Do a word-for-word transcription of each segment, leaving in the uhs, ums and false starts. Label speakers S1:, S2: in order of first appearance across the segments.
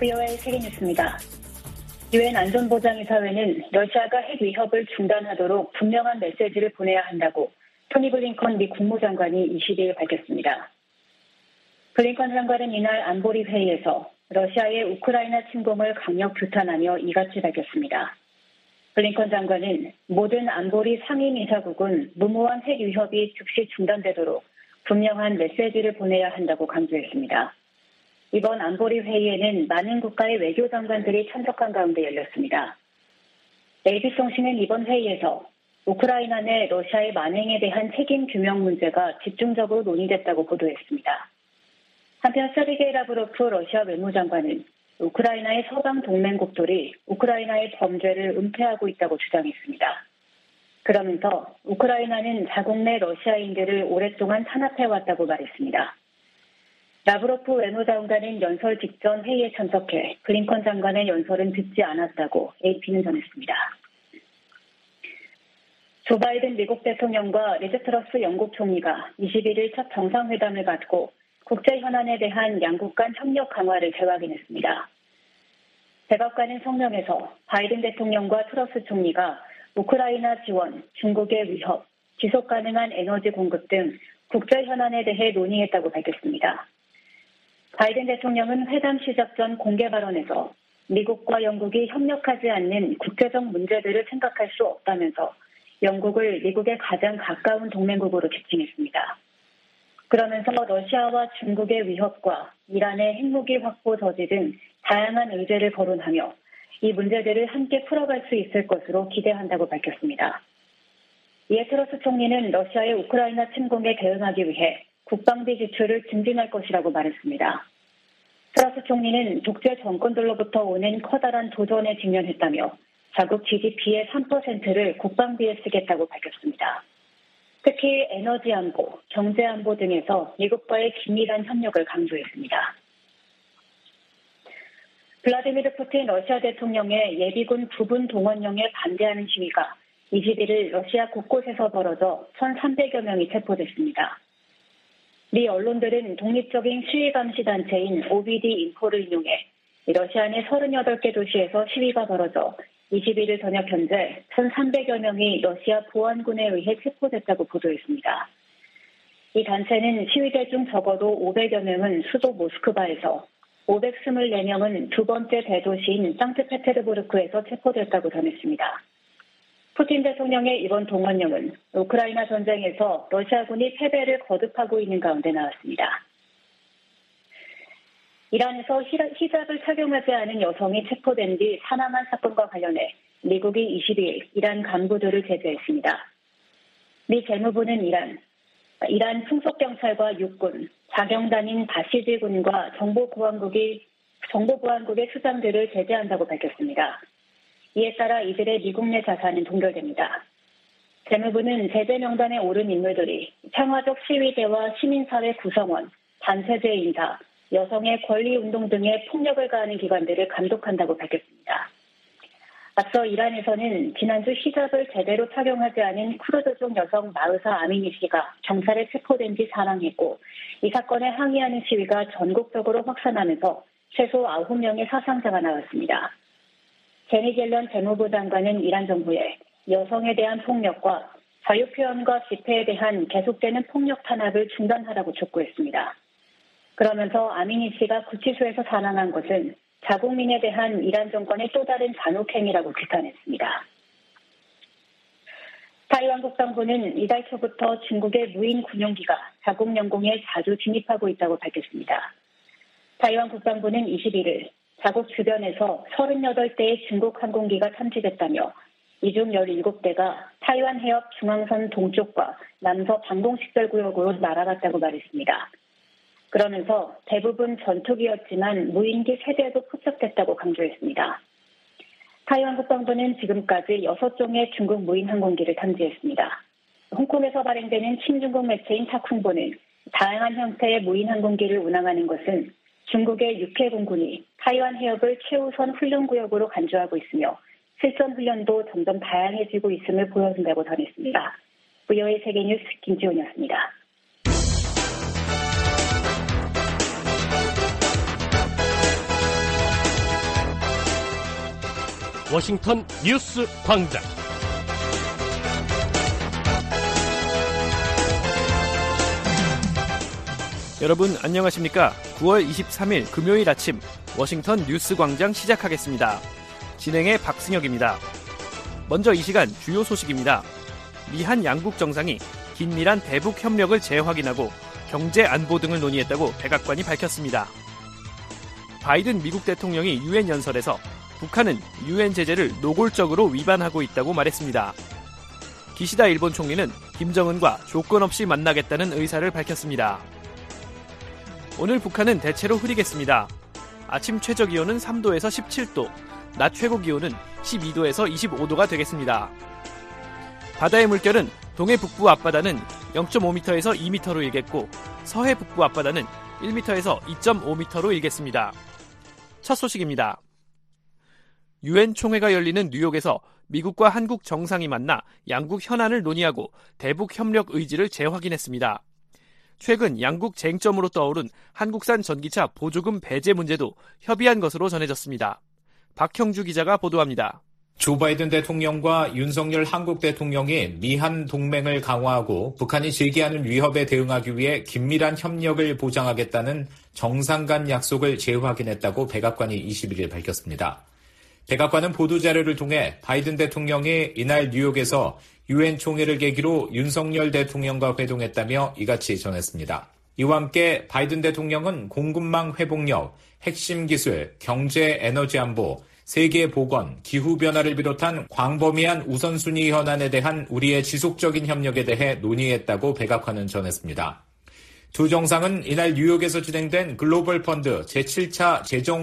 S1: 브이오에이 세계뉴스입니다. 유엔 안전보장이사회는 러시아가 핵 위협을 중단하도록 분명한 메시지를 보내야 한다고 토니 블링컨 미 국무장관이 이십일 밝혔습니다. 블링컨 장관은 이날 안보리 회의에서 러시아의 우크라이나 침공을 강력 규탄하며 이같이 밝혔습니다. 블링컨 장관은 모든 안보리 상임이사국은 무모한 핵 위협이 즉시 중단되도록 분명한 메시지를 보내야 한다고 강조했습니다. 이번 안보리 회의에는 많은 국가의 외교장관들이 참석한 가운데 열렸습니다. 에이비통신은 이번 회의에서 우크라이나 내 러시아의 만행에 대한 책임 규명 문제가 집중적으로 논의됐다고 보도했습니다. 한편 세르게이 라브로프 러시아 외무장관은 우크라이나의 서방 동맹국들이 우크라이나의 범죄를 은폐하고 있다고 주장했습니다. 그러면서 우크라이나는 자국 내 러시아인들을 오랫동안 탄압해왔다고 말했습니다. 라브로프 외무장관은 연설 직전 회의에 참석해 블링컨 장관의 연설은 듣지 않았다고 에이피는 전했습니다. 조 바이든 미국 대통령과 리즈 트러스 영국 총리가 이십일일 첫 정상회담을 갖고 국제 현안에 대한 양국 간 협력 강화를 재확인했습니다. 백악관은 성명에서 바이든 대통령과 트러스 총리가 우크라이나 지원, 중국의 위협, 지속 가능한 에너지 공급 등 국제 현안에 대해 논의했다고 밝혔습니다. 바이든 대통령은 회담 시작 전 공개 발언에서 미국과 영국이 협력하지 않는 국제적 문제들을 생각할 수 없다면서 영국을 미국의 가장 가까운 동맹국으로 지칭했습니다. 그러면서 러시아와 중국의 위협과 이란의 핵무기 확보 저지 등 다양한 의제를 거론하며 이 문제들을 함께 풀어갈 수 있을 것으로 기대한다고 밝혔습니다. 이에 트러스 총리는 러시아의 우크라이나 침공에 대응하기 위해 국방비 지출을 증진할 것이라고 말했습니다. 트러스 총리는 독재 정권들로부터 오는 커다란 도전에 직면했다며 자국 지디피의 삼 퍼센트를 국방비에 쓰겠다고 밝혔습니다. 특히 에너지 안보, 경제 안보 등에서 미국과의 긴밀한 협력을 강조했습니다. 블라디미르 푸틴 러시아 대통령의 예비군 부분 동원령에 반대하는 시위가 이십일일 러시아 곳곳에서 벌어져 천삼백여 명이 체포됐습니다. 미 언론들은 독립적인 시위 감시 단체인 오비디 인포를 인용해 러시아 내 서른여덟 개 도시에서 시위가 벌어져 이십일일 저녁 현재 천삼백여 명이 러시아 보안군에 의해 체포됐다고 보도했습니다. 이 단체는 시위대 중 적어도 오백여 명은 수도 모스크바에서 오백이십사 명은 두 번째 대도시인 상트페테르부르크에서 체포됐다고 전했습니다. 푸틴 대통령의 이번 동원령은 우크라이나 전쟁에서 러시아군이 패배를 거듭하고 있는 가운데 나왔습니다. 이란에서 히잡을 착용하지 않은 여성이 체포된 뒤 사망한 사건과 관련해 미국이 이십이일 이란 간부들을 제재했습니다. 미 재무부는 이란, 이란 풍속경찰과 육군, 자경단인 바시지군과 정보보안국이, 정보보안국의 수장들을 제재한다고 밝혔습니다. 이에 따라 이들의 미국 내 자산은 동결됩니다. 재무부는 제재 명단에 오른 인물들이 평화적 시위대와 시민사회 구성원, 단체제 인사, 여성의 권리운동 등의 폭력을 가하는 기관들을 감독한다고 밝혔습니다. 앞서 이란에서는 지난주 히잡을 제대로 착용하지 않은 쿠르드족 여성 마흐사 아미니 씨가 경찰에 체포된 뒤 사망했고 이 사건에 항의하는 시위가 전국적으로 확산하면서 최소 아홉 명의 사상자가 나왔습니다. 제니 갤런 재무부 장관은 이란 정부에 여성에 대한 폭력과 자유표현과 집회에 대한 계속되는 폭력 탄압을 중단하라고 촉구했습니다. 그러면서 아미니 씨가 구치소에서 사망한 것은 자국민에 대한 이란 정권의 또 다른 잔혹행위라고 규탄했습니다. 타이완 국방부는 이달 초부터 중국의 무인 군용기가 자국 영공에 자주 진입하고 있다고 밝혔습니다. 타이완 국방부는 이십일일 자국 주변에서 서른여덟 대의 중국 항공기가 탐지됐다며 이 중 열일곱 대가 타이완 해협 중앙선 동쪽과 남서 방공식별구역으로 날아갔다고 말했습니다. 그러면서 대부분 전투기였지만 무인기 세 대도 포착됐다고 강조했습니다. 타이완 국방부는 지금까지 여섯 종의 중국 무인 항공기를 탐지했습니다. 홍콩에서 발행되는 친중국 매체인 타쿵보는 다양한 형태의 무인 항공기를 운항하는 것은 중국의 육해 공군이 타이완 해협을 최우선 훈련구역으로 간주하고 있으며 실전 훈련도 점점 다양해지고 있음을 보여준다고 전했습니다. 브이오에이 세계뉴스 김지훈이었습니다.
S2: 워싱턴 뉴스 광장.
S3: 여러분 안녕하십니까? 구월 이십삼일 금요일 아침 워싱턴 뉴스 광장 시작하겠습니다. 진행의 박승혁입니다. 먼저 이 시간 주요 소식입니다. 미한 양국 정상이 긴밀한 대북 협력을 재확인하고 경제 안보 등을 논의했다고 백악관이 밝혔습니다. 바이든 미국 대통령이 유엔 연설에서 북한은 유엔 제재를 노골적으로 위반하고 있다고 말했습니다. 기시다 일본 총리는 김정은과 조건 없이 만나겠다는 의사를 밝혔습니다. 오늘 북한은 대체로 흐리겠습니다. 아침 최저기온은 삼도에서 십칠도, 낮 최고기온은 십이도에서 이십오도가 되겠습니다. 바다의 물결은 동해 북부 앞바다는 영점오미터에서 이미터로 일겠고 서해 북부 앞바다는 일미터에서 이점오미터로 일겠습니다. 첫 소식입니다. 유엔 총회가 열리는 뉴욕에서 미국과 한국 정상이 만나 양국 현안을 논의하고 대북 협력 의지를 재확인했습니다. 최근 양국 쟁점으로 떠오른 한국산 전기차 보조금 배제 문제도 협의한 것으로 전해졌습니다. 박형주 기자가 보도합니다.
S4: 조 바이든 대통령과 윤석열 한국 대통령이 미한 동맹을 강화하고 북한이 제기하는 위협에 대응하기 위해 긴밀한 협력을 보장하겠다는 정상 간 약속을 재확인했다고 백악관이 이십일일 밝혔습니다. 백악관은 보도자료를 통해 바이든 대통령이 이날 뉴욕에서 유엔 총회를 계기로 윤석열 대통령과 회동했다며 이같이 전했습니다. 이와 함께 바이든 대통령은 공급망 회복력, 핵심 기술, 경제 에너지 안보, 세계 보건, 기후변화를 비롯한 광범위한 우선순위 현안에 대한 우리의 지속적인 협력에 대해 논의했다고 백악관은 전했습니다. 두 정상은 이날 뉴욕에서 진행된 글로벌 펀드 제칠차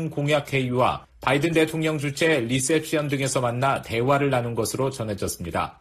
S4: 재정공약회의와 바이든 대통령 주최 리셉션 등에서 만나 대화를 나눈 것으로 전해졌습니다.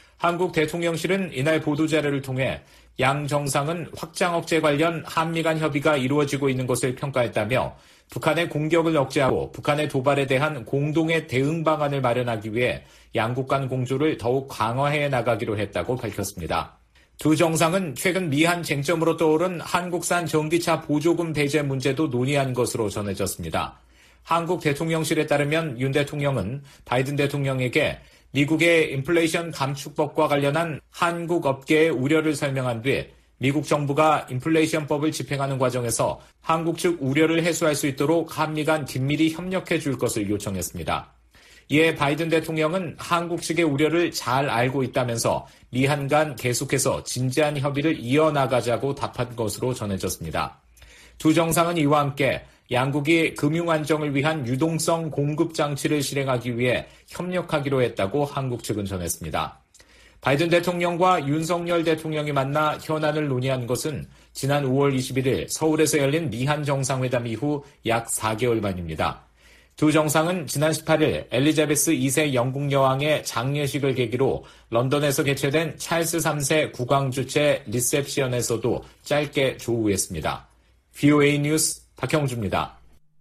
S4: 한국 대통령실은 이날 보도자료를 통해 양 정상은 확장 억제 관련 한미 간 협의가 이루어지고 있는 것을 평가했다며 북한의 공격을 억제하고 북한의 도발에 대한 공동의 대응 방안을 마련하기 위해 양국 간 공조를 더욱 강화해 나가기로 했다고 밝혔습니다. 두 정상은 최근 미한 쟁점으로 떠오른 한국산 전기차 보조금 배제 문제도 논의한 것으로 전해졌습니다. 한국 대통령실에 따르면 윤 대통령은 바이든 대통령에게 미국의 인플레이션 감축법과 관련한 한국 업계의 우려를 설명한 뒤 미국 정부가 인플레이션법을 집행하는 과정에서 한국 측 우려를 해소할 수 있도록 한미 간 긴밀히 협력해 줄 것을 요청했습니다. 이에 바이든 대통령은 한국 측의 우려를 잘 알고 있다면서 미한 간 계속해서 진지한 협의를 이어나가자고 답한 것으로 전해졌습니다. 두 정상은 이와 함께 양국이 금융 안정을 위한 유동성 공급 장치를 실행하기 위해 협력하기로 했다고 한국 측은 전했습니다. 바이든 대통령과 윤석열 대통령이 만나 현안을 논의한 것은 지난 오월 이십일일 서울에서 열린 미한 정상회담 이후 약 사개월 만입니다. 두 정상은 지난 십팔일 엘리자베스 이세 영국 여왕의 장례식을 계기로 런던에서 개최된 찰스 삼세 국왕 주최 리셉션에서도 짧게 조우했습니다. 브이오에이 뉴스 박형주입니다.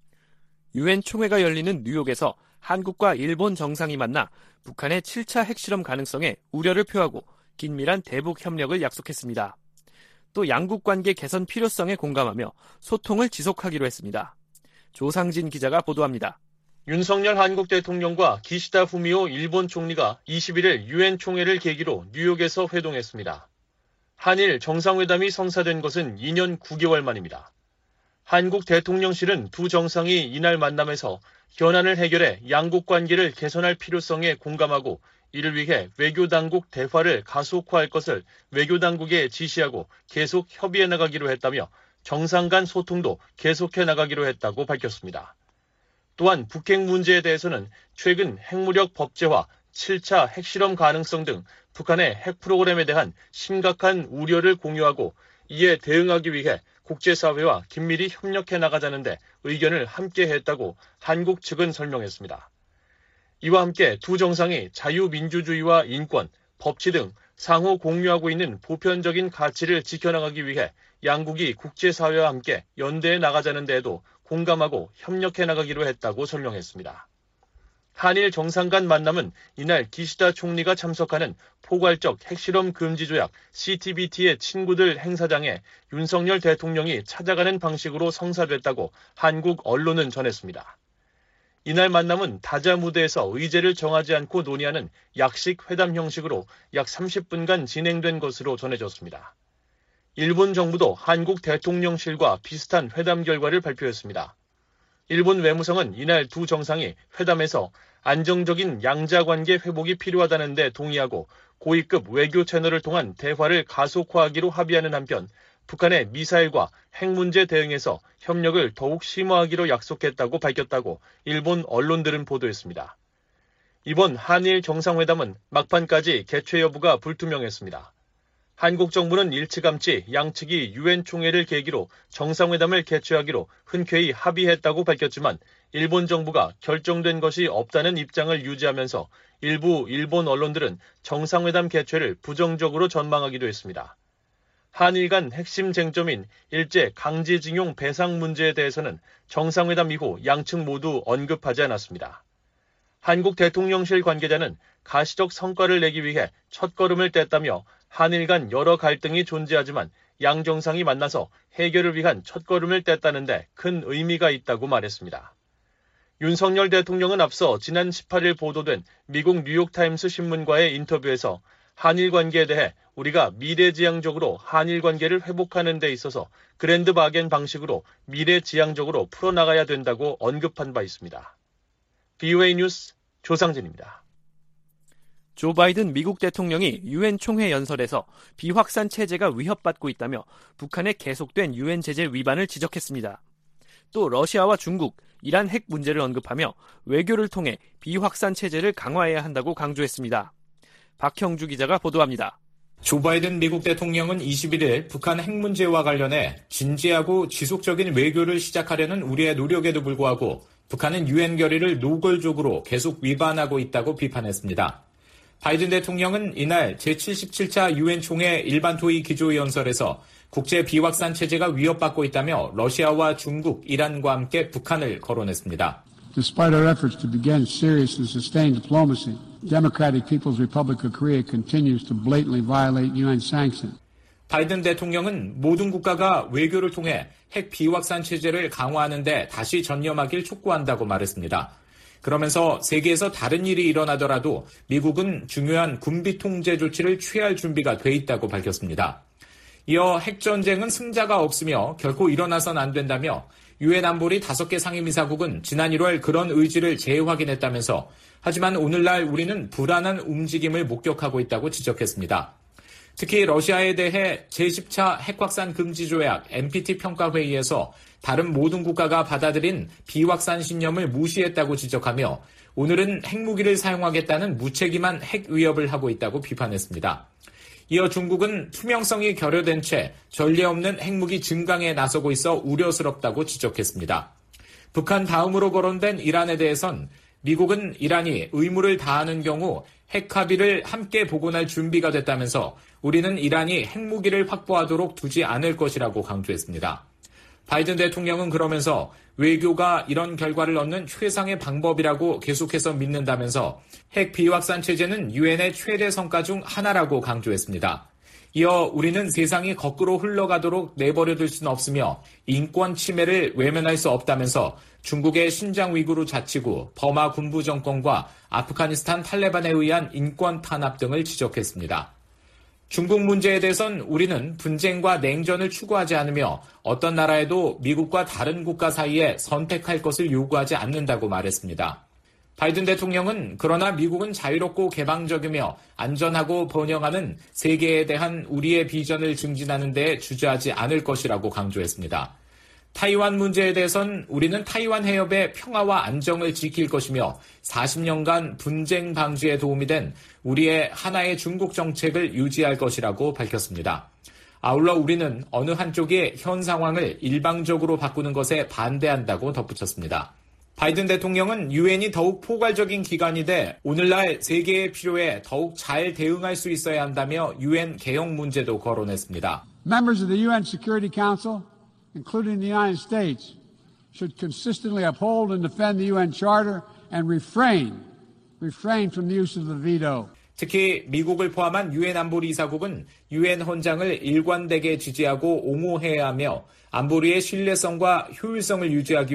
S3: 유엔 총회가 열리는 뉴욕에서 한국과 일본 정상이 만나 북한의 칠차 핵실험 가능성에 우려를 표하고 긴밀한 대북 협력을 약속했습니다. 또 양국 관계 개선 필요성에 공감하며 소통을 지속하기로 했습니다. 조상진 기자가 보도합니다.
S5: 윤석열 한국 대통령과 기시다 후미오 일본 총리가 이십일일 유엔 총회를 계기로 뉴욕에서 회동했습니다. 한일 정상회담이 성사된 것은 이 년 구 개월 만입니다. 한국 대통령실은 두 정상이 이날 만남에서 현안을 해결해 양국 관계를 개선할 필요성에 공감하고 이를 위해 외교당국 대화를 가속화할 것을 외교당국에 지시하고 계속 협의해 나가기로 했다며 정상 간 소통도 계속해 나가기로 했다고 밝혔습니다. 또한 북핵 문제에 대해서는 최근 핵무력 법제화, 칠차 핵실험 가능성 등 북한의 핵 프로그램에 대한 심각한 우려를 공유하고 이에 대응하기 위해 국제사회와 긴밀히 협력해 나가자는데 의견을 함께 했다고 한국 측은 설명했습니다. 이와 함께 두 정상이 자유민주주의와 인권, 법치 등 상호 공유하고 있는 보편적인 가치를 지켜나가기 위해 양국이 국제사회와 함께 연대해 나가자는 데에도 공감하고 협력해 나가기로 했다고 설명했습니다. 한일 정상 간 만남은 이날 기시다 총리가 참석하는 포괄적 핵실험 금지 조약 씨티비티의 친구들 행사장에 윤석열 대통령이 찾아가는 방식으로 성사됐다고 한국 언론은 전했습니다. 이날 만남은 다자 무대에서 의제를 정하지 않고 논의하는 약식 회담 형식으로 약 삼십 분간 진행된 것으로 전해졌습니다. 일본 정부도 한국 대통령실과 비슷한 회담 결과를 발표했습니다. 일본 외무성은 이날 두 정상이 회담에서 안정적인 양자관계 회복이 필요하다는 데 동의하고 고위급 외교 채널을 통한 대화를 가속화하기로 합의하는 한편 북한의 미사일과 핵 문제 대응에서 협력을 더욱 심화하기로 약속했다고 밝혔다고 일본 언론들은 보도했습니다. 이번 한일 정상회담은 막판까지 개최 여부가 불투명했습니다. 한국 정부는 일찌감치 양측이 유엔 총회를 계기로 정상회담을 개최하기로 흔쾌히 합의했다고 밝혔지만 일본 정부가 결정된 것이 없다는 입장을 유지하면서 일부 일본 언론들은 정상회담 개최를 부정적으로 전망하기도 했습니다. 한일 간 핵심 쟁점인 일제 강제징용 배상 문제에 대해서는 정상회담 이후 양측 모두 언급하지 않았습니다. 한국 대통령실 관계자는 가시적 성과를 내기 위해 첫걸음을 뗐다며 한일 간 여러 갈등이 존재하지만 양 정상이 만나서 해결을 위한 첫걸음을 뗐다는데 큰 의미가 있다고 말했습니다. 윤석열 대통령은 앞서 지난 십팔 일 보도된 미국 뉴욕타임스 신문과의 인터뷰에서 한일 관계에 대해 우리가 미래지향적으로 한일 관계를 회복하는 데 있어서 그랜드 바겐 방식으로 미래지향적으로 풀어나가야 된다고 언급한 바 있습니다. 비오에이 뉴스 조상진입니다.
S3: 조 바이든 미국 대통령이 유엔 총회 연설에서 비확산 체제가 위협받고 있다며 북한의 계속된 유엔 제재 위반을 지적했습니다. 또 러시아와 중국, 이란 핵 문제를 언급하며 외교를 통해 비확산 체제를 강화해야 한다고 강조했습니다. 박형주 기자가 보도합니다.
S4: 조 바이든 미국 대통령은 이십일 일 북한 핵 문제와 관련해 진지하고 지속적인 외교를 시작하려는 우리의 노력에도 불구하고 북한은 유엔 결의를 노골적으로 계속 위반하고 있다고 비판했습니다. 바이든 대통령은 이날 제칠십칠 차 유엔 총회 일반 토의 기조연설에서 국제 비확산 체제가 위협받고 있다며 러시아와 중국, 이란과 함께 북한을 거론했습니다.
S6: Despite our efforts to begin serious and sustained diplomacy, Democratic People's Republic of Korea continues to blatantly violate 유엔 sanctions.
S4: 바이든 대통령은 모든 국가가 외교를 통해 핵 비확산 체제를 강화하는 데 다시 전념하길 촉구한다고 말했습니다. 그러면서 세계에서 다른 일이 일어나더라도 미국은 중요한 군비 통제 조치를 취할 준비가 돼 있다고 밝혔습니다. 이어 핵전쟁은 승자가 없으며 결코 일어나선 안 된다며 유엔 안보리 다섯 개 상임이사국은 지난 일월 그런 의지를 재확인했다면서 하지만 오늘날 우리는 불안한 움직임을 목격하고 있다고 지적했습니다. 특히 러시아에 대해 제십 차 핵확산 금지 조약 엔피티 평가회의에서 다른 모든 국가가 받아들인 비확산 신념을 무시했다고 지적하며 오늘은 핵무기를 사용하겠다는 무책임한 핵 위협을 하고 있다고 비판했습니다. 이어 중국은 투명성이 결여된 채 전례 없는 핵무기 증강에 나서고 있어 우려스럽다고 지적했습니다. 북한 다음으로 거론된 이란에 대해선 미국은 이란이 의무를 다하는 경우 핵 합의를 함께 복원할 준비가 됐다면서 우리는 이란이 핵무기를 확보하도록 두지 않을 것이라고 강조했습니다. 바이든 대통령은 그러면서 외교가 이런 결과를 얻는 최상의 방법이라고 계속해서 믿는다면서 핵 비확산 체제는 유엔의 최대 성과 중 하나라고 강조했습니다. 이어 우리는 세상이 거꾸로 흘러가도록 내버려둘 수는 없으며 인권 침해를 외면할 수 없다면서 중국의 신장 위구르 자치구, 버마 군부 정권과 아프가니스탄 탈레반에 의한 인권 탄압 등을 지적했습니다. 중국 문제에 대해선 우리는 분쟁과 냉전을 추구하지 않으며 어떤 나라에도 미국과 다른 국가 사이에 선택할 것을 요구하지 않는다고 말했습니다. 바이든 대통령은 그러나 미국은 자유롭고 개방적이며 안전하고 번영하는 세계에 대한 우리의 비전을 증진하는 데 주저하지 않을 것이라고 강조했습니다. 타이완 문제에 대해선 우리는 타이완 해협의 평화와 안정을 지킬 것이며 사십 년간 분쟁 방지에 도움이 된 우리의 하나의 중국 정책을 유지할 것이라고 밝혔습니다. 아울러 우리는 어느 한쪽이 현 상황을 일방적으로 바꾸는 것에 반대한다고 덧붙였습니다. 바이든 대통령은 유엔이 더욱 포괄적인 기관이 돼 오늘날 세계의 필요에 더욱 잘 대응할 수 있어야 한다며 유엔 개혁 문제도 거론했습니다.
S6: Members of the 유엔 Security Council, including the United States, should consistently uphold and defend the 유엔 Charter and refrain, refrain from the use of the veto.
S4: 특히 미국을 포함한 유엔 안보리 이사국은 유엔 헌장을 일관되게 지지하고 옹호해야 하며 안보리의 신뢰성과 효율성을 유지하기 위해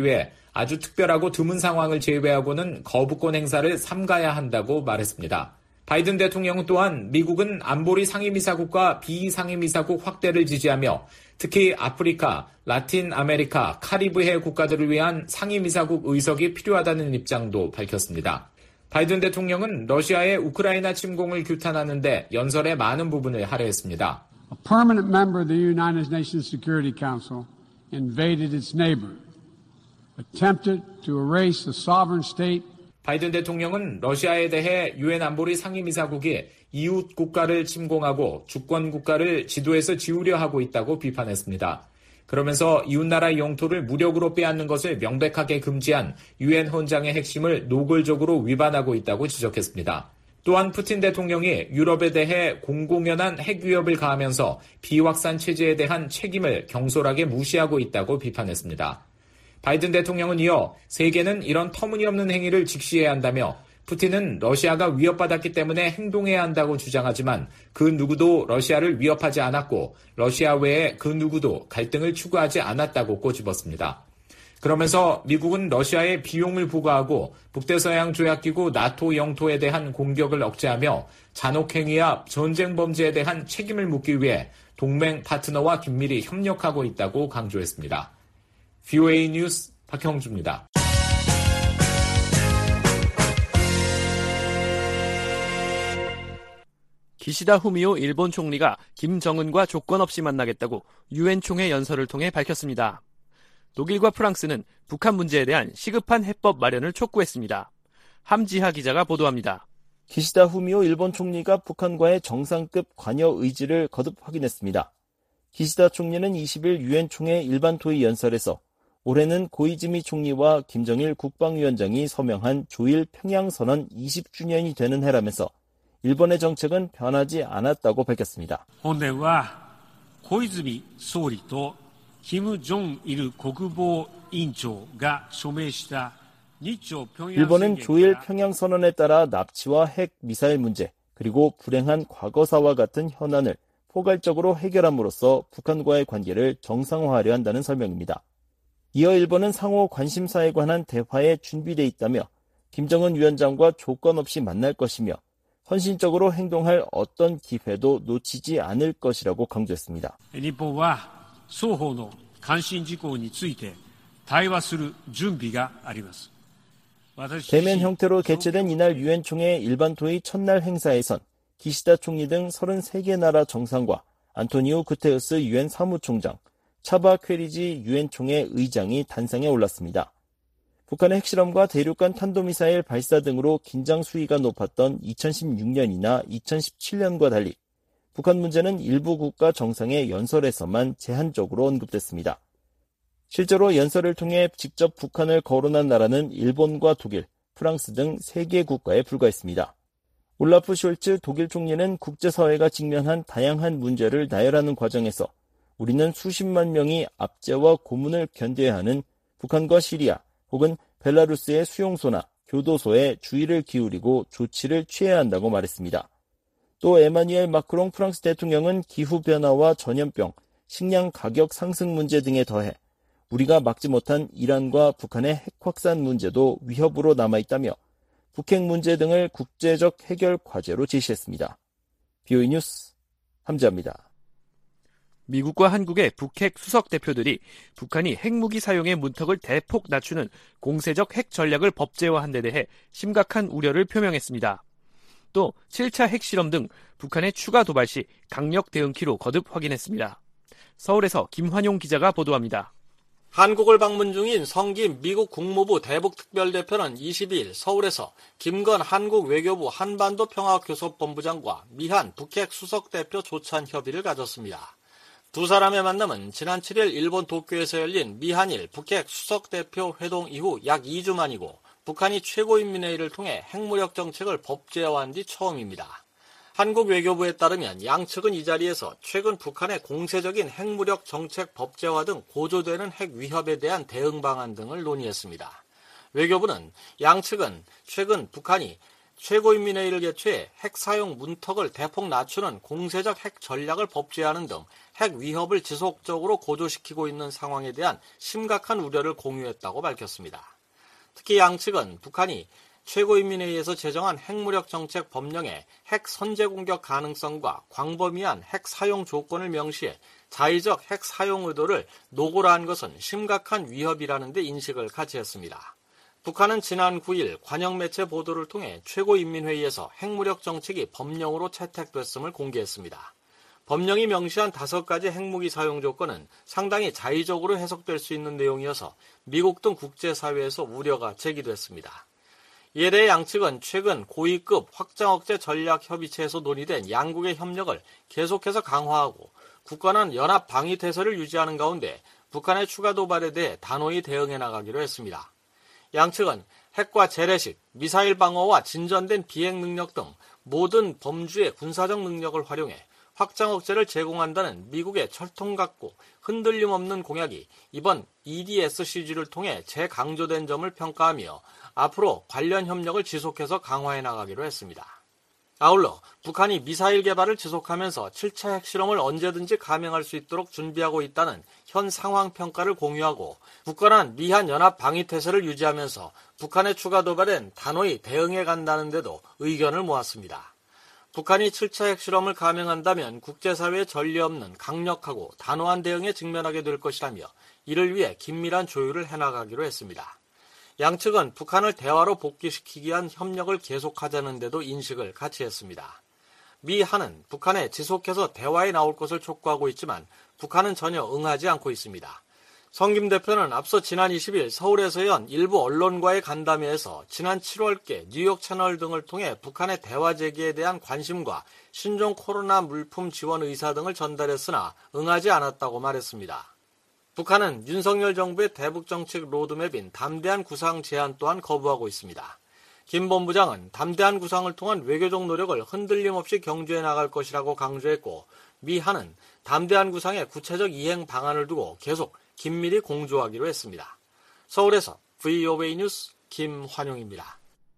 S4: 아주 특별하고 드문 상황을 제외하고는 거부권 행사를 삼가야 한다고 말했습니다. 바이든 대통령은 또한 미국은 안보리 상임이사국과 비상임이사국 확대를 지지하며 특히 아프리카, 라틴 아메리카, 카리브해 국가들을 위한 상임이사국 의석이 필요하다는 입장도 밝혔습니다. 바이든 대통령은 러시아의 우크라이나 침공을 규탄하는데 연설의 많은 부분을 할애했습니다.
S6: A permanent member of the United Nations Security Council invaded its neighbor, attempted to erase the sovereign state.
S4: 바이든 대통령은 러시아에 대해 유엔 안보리 상임이사국이 이웃 국가를 침공하고 주권 국가를 지도에서 지우려 하고 있다고 비판했습니다. 그러면서 이웃나라의 영토를 무력으로 빼앗는 것을 명백하게 금지한 유엔 헌장의 핵심을 노골적으로 위반하고 있다고 지적했습니다. 또한 푸틴 대통령이 유럽에 대해 공공연한 핵 위협을 가하면서 비확산 체제에 대한 책임을 경솔하게 무시하고 있다고 비판했습니다. 바이든 대통령은 이어 세계는 이런 터무니없는 행위를 직시해야 한다며 푸틴은 러시아가 위협받았기 때문에 행동해야 한다고 주장하지만 그 누구도 러시아를 위협하지 않았고 러시아 외에 그 누구도 갈등을 추구하지 않았다고 꼬집었습니다. 그러면서 미국은 러시아에 비용을 부과하고 북대서양 조약기구 나토 영토에 대한 공격을 억제하며 잔혹행위와 전쟁 범죄에 대한 책임을 묻기 위해 동맹 파트너와 긴밀히 협력하고 있다고 강조했습니다. 브이오에이 뉴스 박형주입니다.
S3: 기시다 후미오 일본 총리가 김정은과 조건 없이 만나겠다고 유엔 총회 연설을 통해 밝혔습니다. 독일과 프랑스는 북한 문제에 대한 시급한 해법 마련을 촉구했습니다. 함지하 기자가 보도합니다.
S7: 기시다 후미오 일본 총리가 북한과의 정상급 관여 의지를 거듭 확인했습니다. 기시다 총리는 이십 일 유엔 총회 일반 토의 연설에서 올해는 고이즈미 총리와 김정일 국방위원장이 서명한 조일 평양선언 이십 주년이 되는 해라면서 일본의 정책은 변하지 않았다고 밝혔습니다.
S8: 본年は小泉総理と金正日国防委員長が署名した日朝평양
S7: 일본은 조일 평양선언에 따라 납치와 핵 미사일 문제 그리고 불행한 과거사와 같은 현안을 포괄적으로 해결함으로써 북한과의 관계를 정상화하려 한다는 설명입니다. 이어 일본은 상호 관심사에 관한 대화에 준비돼 있다며 김정은 위원장과 조건 없이 만날 것이며 헌신적으로 행동할 어떤 기회도 놓치지 않을 것이라고 강조했습니다.
S8: 일본은双方の関心事項について対話する準備があります.
S7: 대면 형태로 개최된 이날 유엔 총회 일반 토의 첫날 행사에선 기시다 총리 등 서른세 개 나라 정상과 안토니오 구테르스 유엔 사무총장, 차바 퀘리지 유엔 총회 의장이 단상에 올랐습니다. 북한의 핵실험과 대륙간 탄도미사일 발사 등으로 긴장 수위가 높았던 이천십육 년이나 이천십칠 년과 달리 북한 문제는 일부 국가 정상의 연설에서만 제한적으로 언급됐습니다. 실제로 연설을 통해 직접 북한을 거론한 나라는 일본과 독일, 프랑스 등 세 개 국가에 불과했습니다. 올라프 숄츠 독일 총리는 국제사회가 직면한 다양한 문제를 나열하는 과정에서 우리는 수십만 명이 압제와 고문을 견뎌야 하는 북한과 시리아 혹은 벨라루스의 수용소나 교도소에 주의를 기울이고 조치를 취해야 한다고 말했습니다. 또 에마뉘엘 마크롱 프랑스 대통령은 기후변화와 전염병, 식량 가격 상승 문제 등에 더해 우리가 막지 못한 이란과 북한의 핵 확산 문제도 위협으로 남아있다며 북핵 문제 등을 국제적 해결 과제로 제시했습니다. 브이오에이 뉴스 함지아입니다.
S3: 미국과 한국의 북핵 수석 대표들이 북한이 핵무기 사용의 문턱을 대폭 낮추는 공세적 핵 전략을 법제화한 데 대해 심각한 우려를 표명했습니다. 또 칠 차 핵실험 등 북한의 추가 도발 시 강력 대응키로 거듭 확인했습니다. 서울에서 김환용 기자가 보도합니다.
S9: 한국을 방문 중인 성김 미국 국무부 대북특별대표는 이십 일 서울에서 김건 한국 외교부 한반도 평화교섭본부장과 미한 북핵 수석대표 조찬 협의를 가졌습니다. 두 사람의 만남은 지난 칠 일 일본 도쿄에서 열린 미한일 북핵 수석대표 회동 이후 약 이 주 만이고 북한이 최고인민회의를 통해 핵무력 정책을 법제화한 뒤 처음입니다. 한국 외교부에 따르면 양측은 이 자리에서 최근 북한의 공세적인 핵무력 정책 법제화 등 고조되는 핵 위협에 대한 대응 방안 등을 논의했습니다. 외교부는 양측은 최근 북한이 최고인민회의를 개최해 핵 사용 문턱을 대폭 낮추는 공세적 핵 전략을 법제화하는 등 핵 위협을 지속적으로 고조시키고 있는 상황에 대한 심각한 우려를 공유했다고 밝혔습니다. 특히 양측은 북한이 최고인민회의에서 제정한 핵무력 정책 법령에 핵 선제 공격 가능성과 광범위한 핵 사용 조건을 명시해 자의적 핵 사용 의도를 노골화한 것은 심각한 위협이라는 데 인식을 같이 했습니다. 북한은 지난 구일 관영 매체 보도를 통해 최고인민회의에서 핵무력 정책이 법령으로 채택됐음을 공개했습니다. 법령이 명시한 다섯 가지 핵무기 사용 조건은 상당히 자의적으로 해석될 수 있는 내용이어서 미국 등 국제사회에서 우려가 제기됐습니다. 이에 대해 양측은 최근 고위급 확장억제 전략협의체에서 논의된 양국의 협력을 계속해서 강화하고 굳건한 연합 방위태세를 유지하는 가운데 북한의 추가 도발에 대해 단호히 대응해 나가기로 했습니다. 양측은 핵과 재래식, 미사일 방어와 진전된 비행 능력 등 모든 범주의 군사적 능력을 활용해 확장 억제를 제공한다는 미국의 철통 같고 흔들림 없는 공약이 이번 이디에스씨지를 통해 재강조된 점을 평가하며 앞으로 관련 협력을 지속해서 강화해 나가기로 했습니다. 아울러 북한이 미사일 개발을 지속하면서 칠 차 핵실험을 언제든지 감행할 수 있도록 준비하고 있다는 현 상황 평가를 공유하고 굳건한 미한 연합 방위태세를 유지하면서 북한의 추가 도발엔 단호히 대응해 간다는 데도 의견을 모았습니다. 북한이 칠 차 핵실험을 감행한다면 국제사회의 전례 없는 강력하고 단호한 대응에 직면하게 될 것이라며 이를 위해 긴밀한 조율을 해나가기로 했습니다. 양측은 북한을 대화로 복귀시키기 위한 협력을 계속하자는 데도 인식을 같이 했습니다. 미, 한은 북한에 지속해서 대화에 나올 것을 촉구하고 있지만 북한은 전혀 응하지 않고 있습니다. 성 김 대표는 앞서 지난 이십일 서울에서 연 일부 언론과의 간담회에서 지난 칠월께 뉴욕 채널 등을 통해 북한의 대화 제기에 대한 관심과 신종 코로나 물품 지원 의사 등을 전달했으나 응하지 않았다고 말했습니다. 북한은 윤석열 정부의 대북 정책 로드맵인 담대한 구상 제안 또한 거부하고 있습니다. 김 본부장은 담대한 구상을 통한 외교적 노력을 흔들림 없이 경주해 나갈 것이라고 강조했고 미, 한은 담대한 구상의 구체적 이행 방안을 두고 계속 긴밀히 공조하기로 했습니다. 서울에서 브이오에이 뉴스 김환용입니다.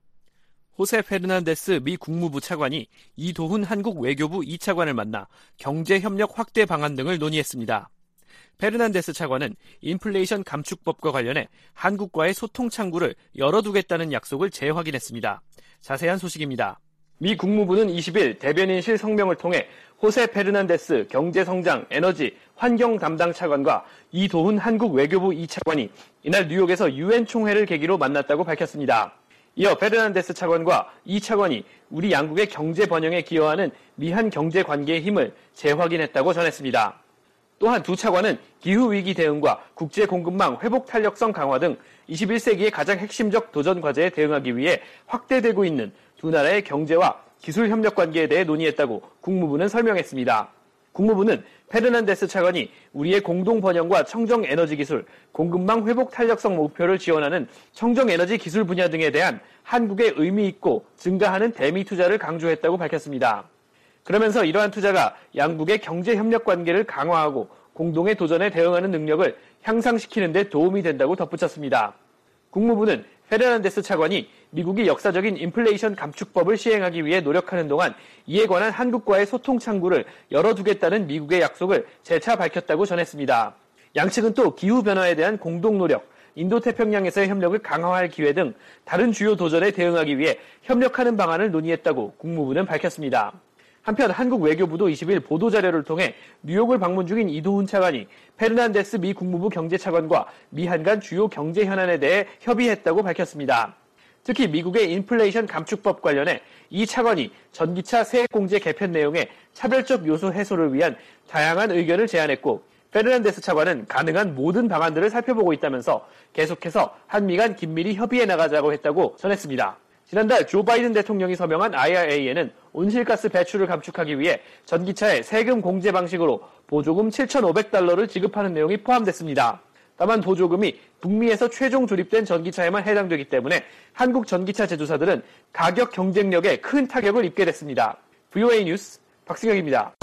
S3: 호세 페르난데스 미 국무부 차관이 이도훈 한국 외교부 이 차관을 만나 경제협력 확대 방안 등을 논의했습니다. 페르난데스 차관은 인플레이션 감축법과 관련해 한국과의 소통 창구를 열어두겠다는 약속을 재확인했습니다. 자세한 소식입니다. 미 국무부는 이십일 대변인실 성명을 통해 호세 페르난데스 경제성장, 에너지, 환경 담당 차관과 이도훈 한국 외교부 이 차관이 이날 뉴욕에서 유엔 총회를 계기로 만났다고 밝혔습니다. 이어 페르난데스 차관과 이 차관이 우리 양국의 경제 번영에 기여하는 미한 경제 관계의 힘을 재확인했다고 전했습니다. 또한 두 차관은 기후위기 대응과 국제 공급망 회복 탄력성 강화 등 이십일 세기의 가장 핵심적 도전 과제에 대응하기 위해 확대되고 있는 두 나라의 경제와 기술 협력 관계에 대해 논의했다고 국무부는 설명했습니다. 국무부는 페르난데스 차관이 우리의 공동 번영과 청정 에너지 기술, 공급망 회복 탄력성 목표를 지원하는 청정 에너지 기술 분야 등에 대한 한국의 의미 있고 증가하는 대미 투자를 강조했다고 밝혔습니다. 그러면서 이러한 투자가 양국의 경제 협력 관계를 강화하고 공동의 도전에 대응하는 능력을 향상시키는 데 도움이 된다고 덧붙였습니다. 국무부는 페르난데스 차관이 미국이 역사적인 인플레이션 감축법을 시행하기 위해 노력하는 동안 이에 관한 한국과의 소통 창구를 열어두겠다는 미국의 약속을 재차 밝혔다고 전했습니다. 양측은 또 기후변화에 대한 공동 노력, 인도태평양에서의 협력을 강화할 기회 등 다른 주요 도전에 대응하기 위해 협력하는 방안을 논의했다고 국무부는 밝혔습니다. 한편 한국 외교부도 이십일 보도자료를 통해 뉴욕을 방문 중인 이도훈 차관이 페르난데스 미 국무부 경제차관과 미한 간 주요 경제 현안에 대해 협의했다고 밝혔습니다. 특히 미국의 인플레이션 감축법 관련해 이 차관이 전기차 세액공제 개편 내용의 차별적 요소 해소를 위한 다양한 의견을 제안했고 페르난데스 차관은 가능한 모든 방안들을 살펴보고 있다면서 계속해서 한미 간 긴밀히 협의해 나가자고 했다고 전했습니다. 지난달 조 바이든 대통령이 서명한 아이알에이에는 온실가스 배출을 감축하기 위해 전기차에 세금 공제 방식으로 보조금 칠천오백 달러를 지급하는 내용이 포함됐습니다. 다만 보조금이 북미에서 최종 조립된 전기차에만 해당되기 때문에 한국 전기차 제조사들은 가격 경쟁력에 큰 타격을 입게 됐습니다. 브이오에이 뉴스 박승혁입니다.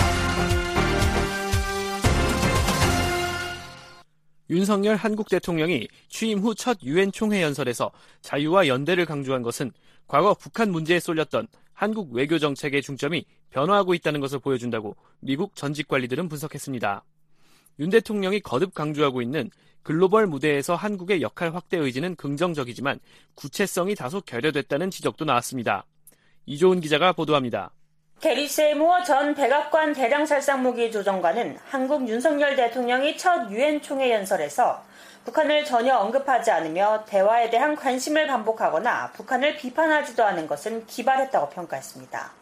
S3: 윤석열 한국 대통령이 취임 후 첫 유엔 총회 연설에서 자유와 연대를 강조한 것은 과거 북한 문제에 쏠렸던 한국 외교 정책의 중점이 변화하고 있다는 것을 보여준다고 미국 전직 관리들은 분석했습니다. 윤 대통령이 거듭 강조하고 있는 글로벌 무대에서 한국의 역할 확대 의지는 긍정적이지만 구체성이 다소 결여됐다는 지적도 나왔습니다. 이조은 기자가 보도합니다.
S10: 게리 세이무어 전 백악관 대량살상무기 조정관은 한국 윤석열 대통령이 첫 유엔 총회 연설에서 북한을 전혀 언급하지 않으며 대화에 대한 관심을 반복하거나 북한을 비판하지도 않은 것은 기발했다고 평가했습니다.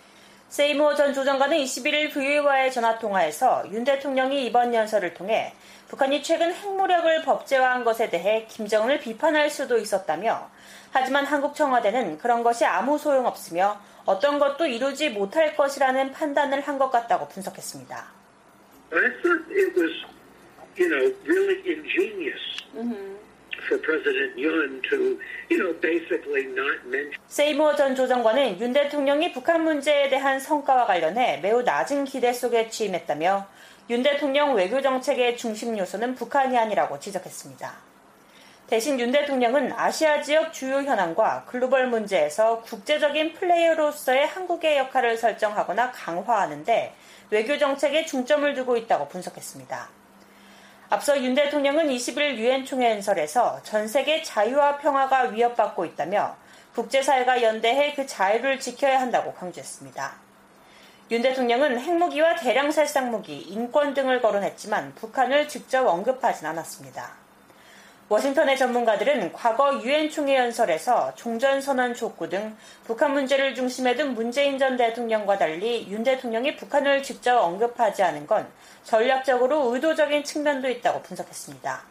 S10: 세이무어 전 조정관은 이십일일 브이오에이와의 전화통화에서 윤 대통령이 이번 연설을 통해 북한이 최근 핵무력을 법제화한 것에 대해 김정은을 비판할 수도 있었다며 하지만 한국 청와대는 그런 것이 아무 소용없으며 어떤 것도 이루지 못할 것이라는 판단을 한 것 같다고 분석했습니다.
S11: I thought it was, you know, really ingenious mm-hmm. for President Yoon to, you know, basically not mention.
S10: 세이무어 전 조정관은 윤 대통령이 북한 문제에 대한 성과와 관련해 매우 낮은 기대 속에 취임했다며 윤 대통령 외교 정책의 중심 요소는 북한이 아니라고 지적했습니다. 대신 윤 대통령은 아시아 지역 주요 현안과 글로벌 문제에서 국제적인 플레이어로서의 한국의 역할을 설정하거나 강화하는 데 외교 정책에 중점을 두고 있다고 분석했습니다. 앞서 윤 대통령은 이십일 유엔 총회 연설에서 전 세계 자유와 평화가 위협받고 있다며 국제사회가 연대해 그 자유를 지켜야 한다고 강조했습니다. 윤 대통령은 핵무기와 대량살상무기, 인권 등을 거론했지만 북한을 직접 언급하진 않았습니다. 워싱턴의 전문가들은 과거 유엔 총회 연설에서 종전선언 촉구 등 북한 문제를 중심에 둔 문재인 전 대통령과 달리 윤 대통령이 북한을 직접 언급하지 않은 건 전략적으로 의도적인 측면도 있다고 분석했습니다.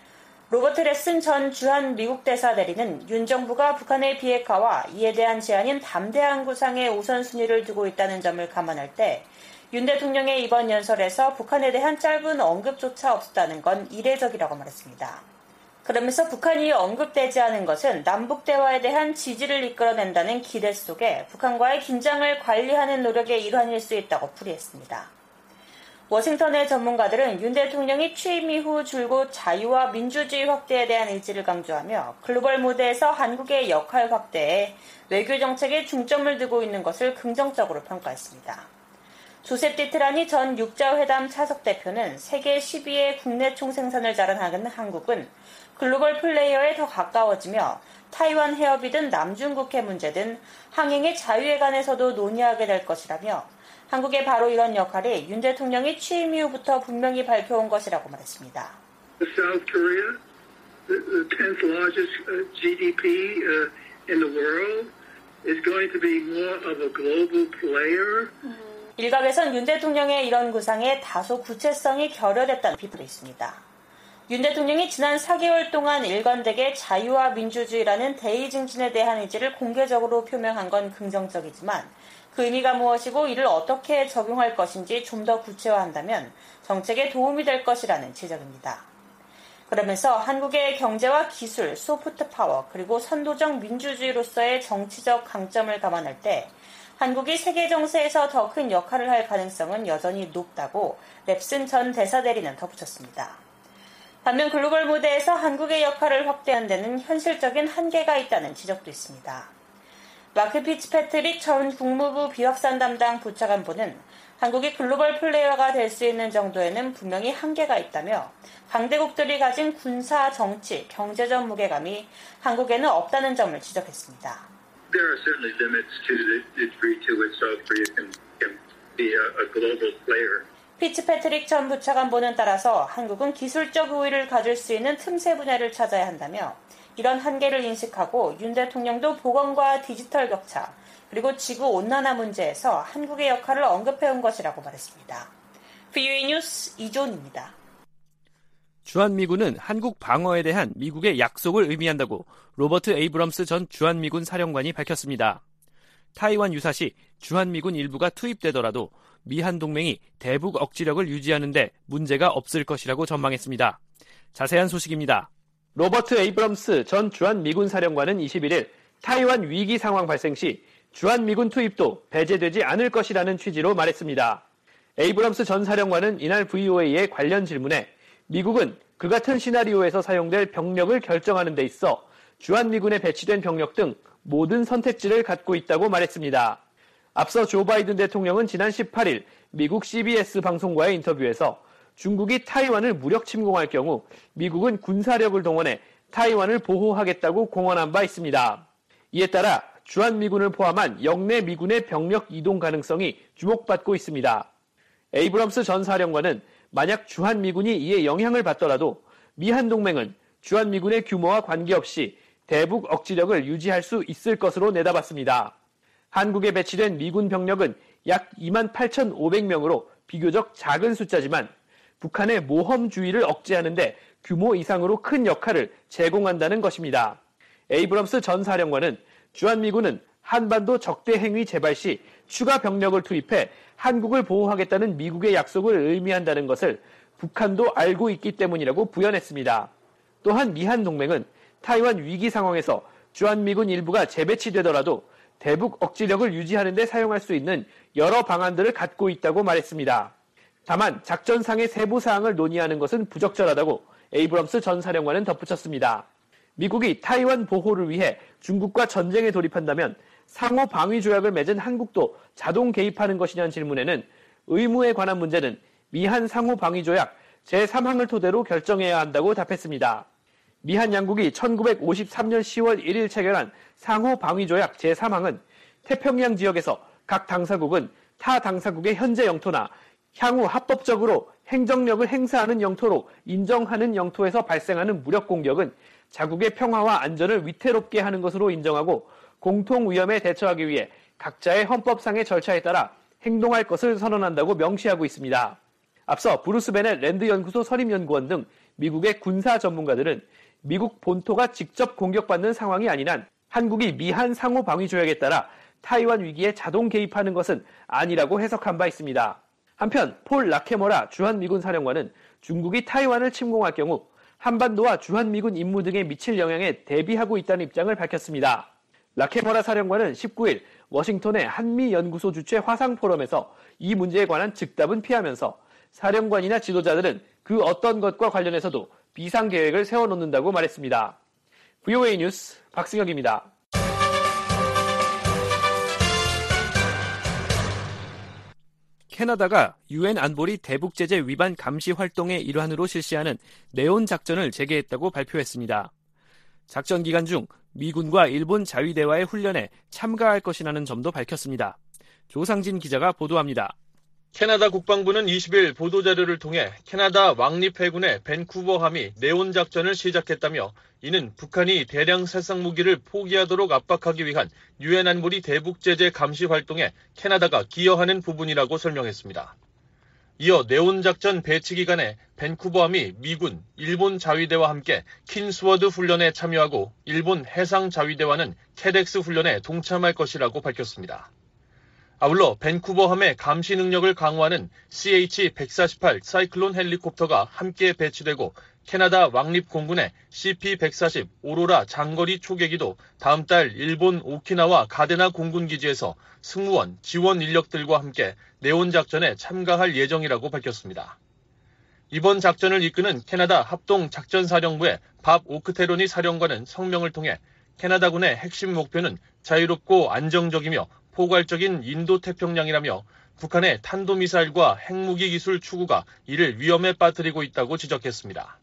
S10: 로버트 레슨 전 주한 미국 대사 대리는 윤 정부가 북한의 비핵화와 이에 대한 제안인 담대한 구상에 우선순위를 두고 있다는 점을 감안할 때 윤 대통령의 이번 연설에서 북한에 대한 짧은 언급조차 없었다는 건 이례적이라고 말했습니다. 그러면서 북한이 언급되지 않은 것은 남북대화에 대한 지지를 이끌어낸다는 기대 속에 북한과의 긴장을 관리하는 노력의 일환일 수 있다고 풀이했습니다. 워싱턴의 전문가들은 윤 대통령이 취임 이후 줄곧 자유와 민주주의 확대에 대한 의지를 강조하며 글로벌 무대에서 한국의 역할 확대에 외교 정책에 중점을 두고 있는 것을 긍정적으로 평가했습니다. 조셉 디트라니 전 육자회담 차석 대표는 세계 십 위의 국내 총생산을 자랑하는 한국은 글로벌 플레이어에 더 가까워지며 타이완 해협이든 남중국해 문제든 항행의 자유에 관해서도 논의하게 될 것이라며 한국의 바로 이런 역할이 윤 대통령이 취임 이후부터 분명히 밝혀온 것이라고 말했습니다.
S11: South Korea, the, the tenth largest G D P in the world, is going to be more of a global player.
S10: 일각에선 윤 대통령의 이런 구상에 다소 구체성이 결여됐다는 비판도 있습니다. 윤 대통령이 지난 사 개월 동안 일관되게 자유와 민주주의라는 대의 증진에 대한 의지를 공개적으로 표명한 건 긍정적이지만 그 의미가 무엇이고 이를 어떻게 적용할 것인지 좀 더 구체화한다면 정책에 도움이 될 것이라는 지적입니다. 그러면서 한국의 경제와 기술, 소프트 파워, 그리고 선도적 민주주의로서의 정치적 강점을 감안할 때 한국이 세계 정세에서 더 큰 역할을 할 가능성은 여전히 높다고 랩슨 전 대사대리는 덧붙였습니다. 반면 글로벌 무대에서 한국의 역할을 확대하는 데는 현실적인 한계가 있다는 지적도 있습니다. 마크 피츠패트릭 전 국무부 비확산 담당 부차관보는 한국이 글로벌 플레이어가 될 수 있는 정도에는 분명히 한계가 있다며 강대국들이 가진 군사, 정치, 경제적 무게감이 한국에는 없다는 점을 지적했습니다.
S11: There are certainly limits to the degree to which South Korea can, can be a, a global player.
S10: 피츠패트릭 전 부차관보는 따라서 한국은 기술적 우위를 가질 수 있는 틈새 분야를 찾아야 한다며 이런 한계를 인식하고 윤 대통령도 보건과 디지털 격차 그리고 지구온난화 문제에서 한국의 역할을 언급해온 것이라고 말했습니다. 브이오에이 뉴스 이존입니다.
S3: 주한미군은 한국 방어에 대한 미국의 약속을 의미한다고 로버트 에이브럼스 전 주한미군 사령관이 밝혔습니다. 타이완 유사시 주한미군 일부가 투입되더라도 미한 동맹이 대북 억지력을 유지하는 데 문제가 없을 것이라고 전망했습니다. 자세한 소식입니다. 로버트 에이브럼스 전 주한미군 사령관은 이십일일 타이완 위기 상황 발생 시 주한미군 투입도 배제되지 않을 것이라는 취지로 말했습니다. 에이브럼스 전 사령관은 이날 브이오에이의 관련 질문에 미국은 그 같은 시나리오에서 사용될 병력을 결정하는 데 있어 주한미군에 배치된 병력 등 모든 선택지를 갖고 있다고 말했습니다. 앞서 조 바이든 대통령은 지난 십팔 일 미국 씨비에스 방송과의 인터뷰에서 중국이 타이완을 무력 침공할 경우 미국은 군사력을 동원해 타이완을 보호하겠다고 공언한 바 있습니다. 이에 따라 주한미군을 포함한 영내 미군의 병력 이동 가능성이 주목받고 있습니다. 에이브럼스 전 사령관은 만약 주한미군이 이에 영향을 받더라도 미한 동맹은 주한미군의 규모와 관계없이 대북 억지력을 유지할 수 있을 것으로 내다봤습니다. 한국에 배치된 미군 병력은 약 이만 팔천오백 명으로 비교적 작은 숫자지만 북한의 모험주의를 억제하는 데 규모 이상으로 큰 역할을 제공한다는 것입니다. 에이브럼스 전 사령관은 주한미군은 한반도 적대 행위 재발 시 추가 병력을 투입해 한국을 보호하겠다는 미국의 약속을 의미한다는 것을 북한도 알고 있기 때문이라고 부연했습니다. 또한 미한 동맹은 타이완 위기 상황에서 주한미군 일부가 재배치되더라도 대북 억지력을 유지하는 데 사용할 수 있는 여러 방안들을 갖고 있다고 말했습니다. 다만 작전상의 세부 사항을 논의하는 것은 부적절하다고 에이브럼스 전 사령관은 덧붙였습니다. 미국이 타이완 보호를 위해 중국과 전쟁에 돌입한다면 상호 방위 조약을 맺은 한국도 자동 개입하는 것이냐는 질문에는 의무에 관한 문제는 미한 상호 방위 조약 제삼 항을 토대로 결정해야 한다고 답했습니다. 미한 양국이 천구백오십삼 년 시월 일 일 체결한 상호 방위 조약 제삼 항은 태평양 지역에서 각 당사국은 타 당사국의 현재 영토나 향후 합법적으로 행정력을 행사하는 영토로 인정하는 영토에서 발생하는 무력 공격은 자국의 평화와 안전을 위태롭게 하는 것으로 인정하고 공통 위험에 대처하기 위해 각자의 헌법상의 절차에 따라 행동할 것을 선언한다고 명시하고 있습니다. 앞서 브루스 베넷 랜드연구소 선임연구원 등 미국의 군사 전문가들은 미국 본토가 직접 공격받는 상황이 아닌 한 한국이 미한 상호 방위 조약에 따라 타이완 위기에 자동 개입하는 것은 아니라고 해석한 바 있습니다. 한편 폴 라케모라 주한미군 사령관은 중국이 타이완을 침공할 경우 한반도와 주한미군 임무 등에 미칠 영향에 대비하고 있다는 입장을 밝혔습니다. 라케모라 사령관은 십구 일 워싱턴의 한미연구소 주최 화상포럼에서 이 문제에 관한 즉답은 피하면서 사령관이나 지도자들은 그 어떤 것과 관련해서도 비상계획을 세워놓는다고 말했습니다. 브이오에이 뉴스 박승혁입니다. 캐나다가 유엔 안보리 대북제재 위반 감시 활동의 일환으로 실시하는 네온 작전을 재개했다고 발표했습니다. 작전 기간 중 미군과 일본 자위대와의 훈련에 참가할 것이라는 점도 밝혔습니다. 조상진 기자가 보도합니다.
S5: 캐나다 국방부는 이십 일 보도자료를 통해 캐나다 왕립해군의 밴쿠버함이 네온 작전을 시작했다며 이는 북한이 대량 살상 무기를 포기하도록 압박하기 위한 유엔 안보리 대북제재 감시 활동에 캐나다가 기여하는 부분이라고 설명했습니다. 이어 네온 작전 배치 기간에 밴쿠버함이 미군, 일본 자위대와 함께 킨스워드 훈련에 참여하고 일본 해상 자위대와는 캐덱스 훈련에 동참할 것이라고 밝혔습니다. 아울러 밴쿠버함의 감시 능력을 강화하는 씨에이치 백사십팔 사이클론 헬리콥터가 함께 배치되고 캐나다 왕립공군의 씨피 백사십 오로라 장거리 초계기도 다음 달 일본 오키나와 가데나 공군기지에서 승무원, 지원 인력들과 함께 네온 작전에 참가할 예정이라고 밝혔습니다. 이번 작전을 이끄는 캐나다 합동작전사령부의 밥 오크테로니 사령관은 성명을 통해 캐나다군의 핵심 목표는 자유롭고 안정적이며 포괄적인 인도태평양이라며 북한의 탄도미사일과 핵무기 기술 추구가 이를 위험에 빠뜨리고 있다고 지적했습니다.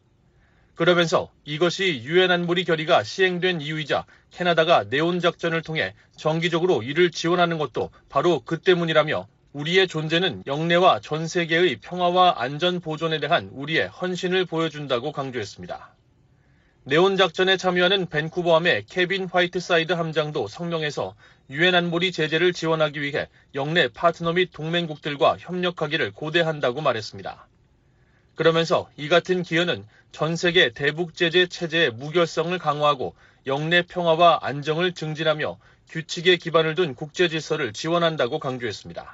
S5: 그러면서 이것이 유엔 안보리 결의가 시행된 이유이자 캐나다가 네온 작전을 통해 정기적으로 이를 지원하는 것도 바로 그 때문이라며 우리의 존재는 영내와 전 세계의 평화와 안전 보존에 대한 우리의 헌신을 보여준다고 강조했습니다. 네온 작전에 참여하는 밴쿠버함의 케빈 화이트사이드 함장도 성명에서 유엔 안보리 제재를 지원하기 위해 영내 파트너 및 동맹국들과 협력하기를 고대한다고 말했습니다. 그러면서 이 같은 기여는 전 세계 대북 제재 체제의 무결성을 강화하고 영내 평화와 안정을 증진하며 규칙에 기반을 둔 국제 질서를 지원한다고 강조했습니다.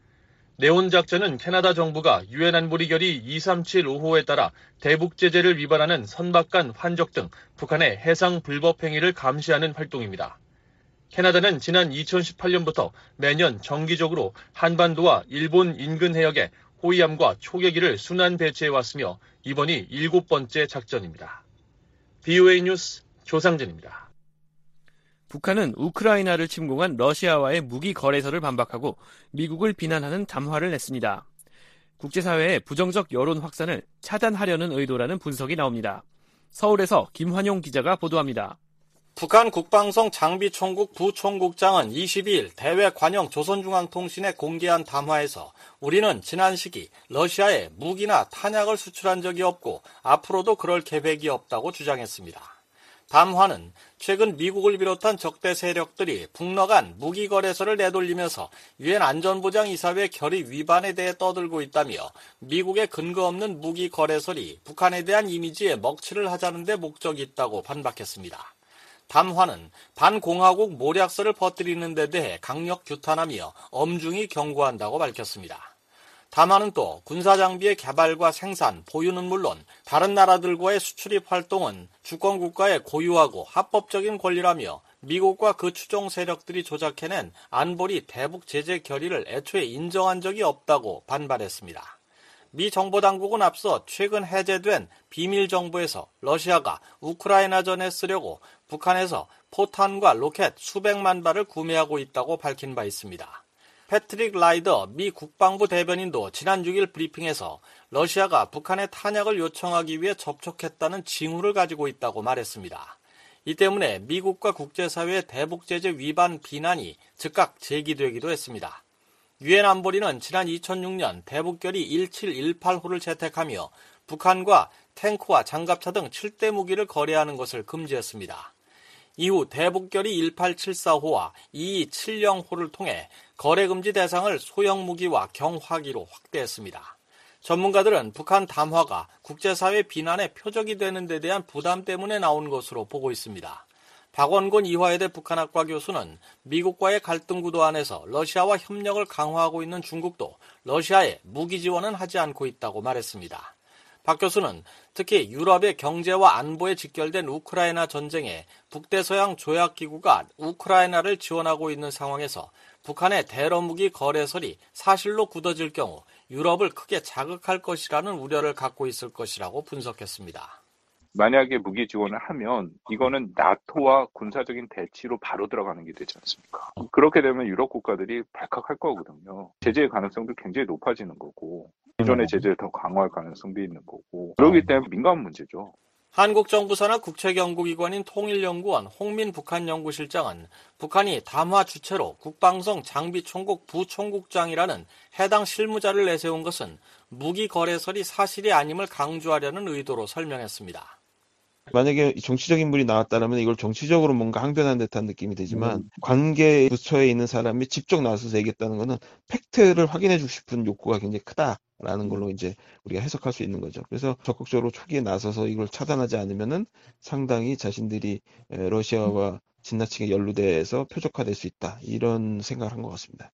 S5: 네온 작전은 캐나다 정부가 유엔 안보리 결의 이삼칠오호에 따라 대북 제재를 위반하는 선박간 환적 등 북한의 해상 불법 행위를 감시하는 활동입니다. 캐나다는 지난 이천십팔 년부터 매년 정기적으로 한반도와 일본 인근 해역에 호위함과 초계기를 순환 배치해왔으며 이번이 일곱 번째 작전입니다. 브이오에이 뉴스 조상진입니다.
S3: 북한은 우크라이나를 침공한 러시아와의 무기 거래설을 반박하고 미국을 비난하는 담화를 냈습니다. 국제사회의 부정적 여론 확산을 차단하려는 의도라는 분석이 나옵니다. 서울에서 김환용 기자가 보도합니다.
S9: 북한 국방성 장비총국 부총국장은 이십이일 대외 관영 조선중앙통신에 공개한 담화에서 우리는 지난 시기 러시아에 무기나 탄약을 수출한 적이 없고 앞으로도 그럴 계획이 없다고 주장했습니다. 담화는 최근 미국을 비롯한 적대 세력들이 북러 간 무기 거래설을 내돌리면서 유엔 안전보장이사회 결의 위반에 대해 떠들고 있다며 미국의 근거 없는 무기 거래설이 북한에 대한 이미지에 먹칠을 하자는 데 목적이 있다고 반박했습니다. 담화는 반공화국 모략설을 퍼뜨리는 데 대해 강력 규탄하며 엄중히 경고한다고 밝혔습니다. 담화는 또 군사장비의 개발과 생산, 보유는 물론 다른 나라들과의 수출입 활동은 주권국가의 고유하고 합법적인 권리라며 미국과 그 추종 세력들이 조작해낸 안보리 대북 제재 결의를 애초에 인정한 적이 없다고 반발했습니다. 미 정보당국은 앞서 최근 해제된 비밀정보에서 러시아가 우크라이나전에 쓰려고 북한에서 포탄과 로켓 수백만 발을 구매하고 있다고 밝힌 바 있습니다. 패트릭 라이더 미 국방부 대변인도 지난 육일 브리핑에서 러시아가 북한의 탄약을 요청하기 위해 접촉했다는 징후를 가지고 있다고 말했습니다. 이 때문에 미국과 국제사회의 대북제재 위반 비난이 즉각 제기되기도 했습니다. 유엔 안보리는 지난 이천육년 대북결의 일칠일팔호를 채택하며 북한과 탱크와 장갑차 등 칠 대 무기를 거래하는 것을 금지했습니다. 이후 대북결의 일팔칠사호와 이이칠영호를 통해 거래금지 대상을 소형 무기와 경화기로 확대했습니다. 전문가들은 북한 담화가 국제사회 비난의 표적이 되는 데 대한 부담 때문에 나온 것으로 보고 있습니다. 박원곤 이화여대 북한학과 교수는 미국과의 갈등 구도 안에서 러시아와 협력을 강화하고 있는 중국도 러시아에 무기 지원은 하지 않고 있다고 말했습니다. 박 교수는 특히 유럽의 경제와 안보에 직결된 우크라이나 전쟁에 북대서양 조약기구가 우크라이나를 지원하고 있는 상황에서 북한의 대러무기 거래설이 사실로 굳어질 경우 유럽을 크게 자극할 것이라는 우려를 갖고 있을 것이라고 분석했습니다.
S12: 만약에 무기 지원을 하면 이거는 나토와 군사적인 대치로 바로 들어가는 게 되지 않습니까? 그렇게 되면 유럽 국가들이 발칵할 거거든요. 제재의 가능성도 굉장히 높아지는 거고 기존의 제재를 더 강화할 가능성도 있는 거고 그렇기 때문에 민감한 문제죠.
S9: 한국 정부 산하 국책연구기관인 통일연구원 홍민 북한연구실장은 북한이 담화 주체로 국방성 장비총국 부총국장이라는 해당 실무자를 내세운 것은 무기 거래설이 사실이 아님을 강조하려는 의도로 설명했습니다.
S13: 만약에 정치적 인물이 나왔다면 이걸 정치적으로 뭔가 항변한 듯한 느낌이 되지만 음. 관계 부처에 있는 사람이 직접 나서서 얘기했다는 것은 팩트를 확인해 주고 싶은 욕구가 굉장히 크다라는 걸로 이제 우리가 해석할 수 있는 거죠. 그래서 적극적으로 초기에 나서서 이걸 차단하지 않으면은 상당히 자신들이 러시아와 지나치게 연루돼서 표적화될 수 있다. 이런 생각을 한 것 같습니다.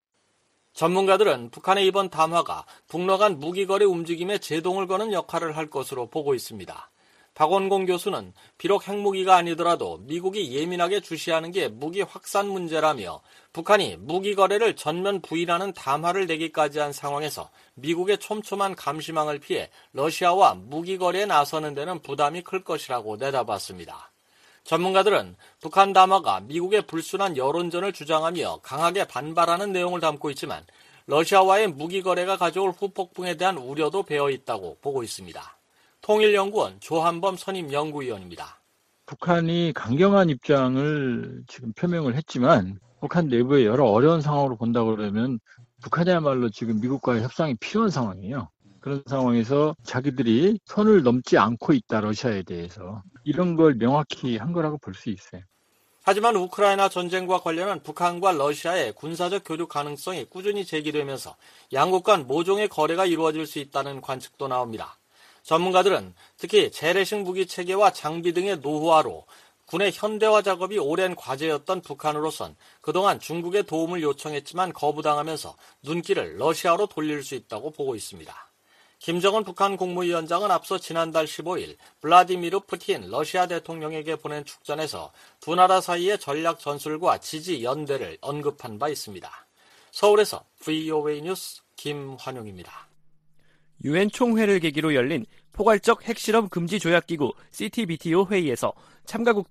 S9: 전문가들은 북한의 이번 담화가 북러 간 무기거래 움직임에 제동을 거는 역할을 할 것으로 보고 있습니다. 박원공 교수는 비록 핵무기가 아니더라도 미국이 예민하게 주시하는 게 무기 확산 문제라며 북한이 무기 거래를 전면 부인하는 담화를 내기까지 한 상황에서 미국의 촘촘한 감시망을 피해 러시아와 무기 거래에 나서는 데는 부담이 클 것이라고 내다봤습니다. 전문가들은 북한 담화가 미국의 불순한 여론전을 주장하며 강하게 반발하는 내용을 담고 있지만 러시아와의 무기 거래가 가져올 후폭풍에 대한 우려도 배어 있다고 보고 있습니다. 통일연구원 조한범 선임연구위원입니다.
S14: 북한이 강경한 입장을 지금 표명을 했지만 북한 내부의 여러 어려운 상황으로 본다 그러면 북한이야말로 지금 미국과의 협상이 필요한 상황이에요. 그런 상황에서 자기들이 선을 넘지 않고 있다, 러시아에 대해서. 이런 걸 명확히 한 거라고 볼 수 있어요.
S9: 하지만 우크라이나 전쟁과 관련한 북한과 러시아의 군사적 교류 가능성이 꾸준히 제기되면서 양국 간 모종의 거래가 이루어질 수 있다는 관측도 나옵니다. 전문가들은 특히 재래식 무기 체계와 장비 등의 노후화로 군의 현대화 작업이 오랜 과제였던 북한으로선 그동안 중국의 도움을 요청했지만 거부당하면서 눈길을 러시아로 돌릴 수 있다고 보고 있습니다. 김정은 북한 국무위원장은 앞서 지난달 십오일 블라디미르 푸틴 러시아 대통령에게 보낸 축전에서 두 나라 사이의 전략 전술과 지지 연대를 언급한 바 있습니다. 서울에서 브이오에이 뉴스 김환용입니다.
S3: 유엔 총회를 계기로 열린 포괄적 핵실험 금지 조약기구 씨티비티오 회의에서 참가국들이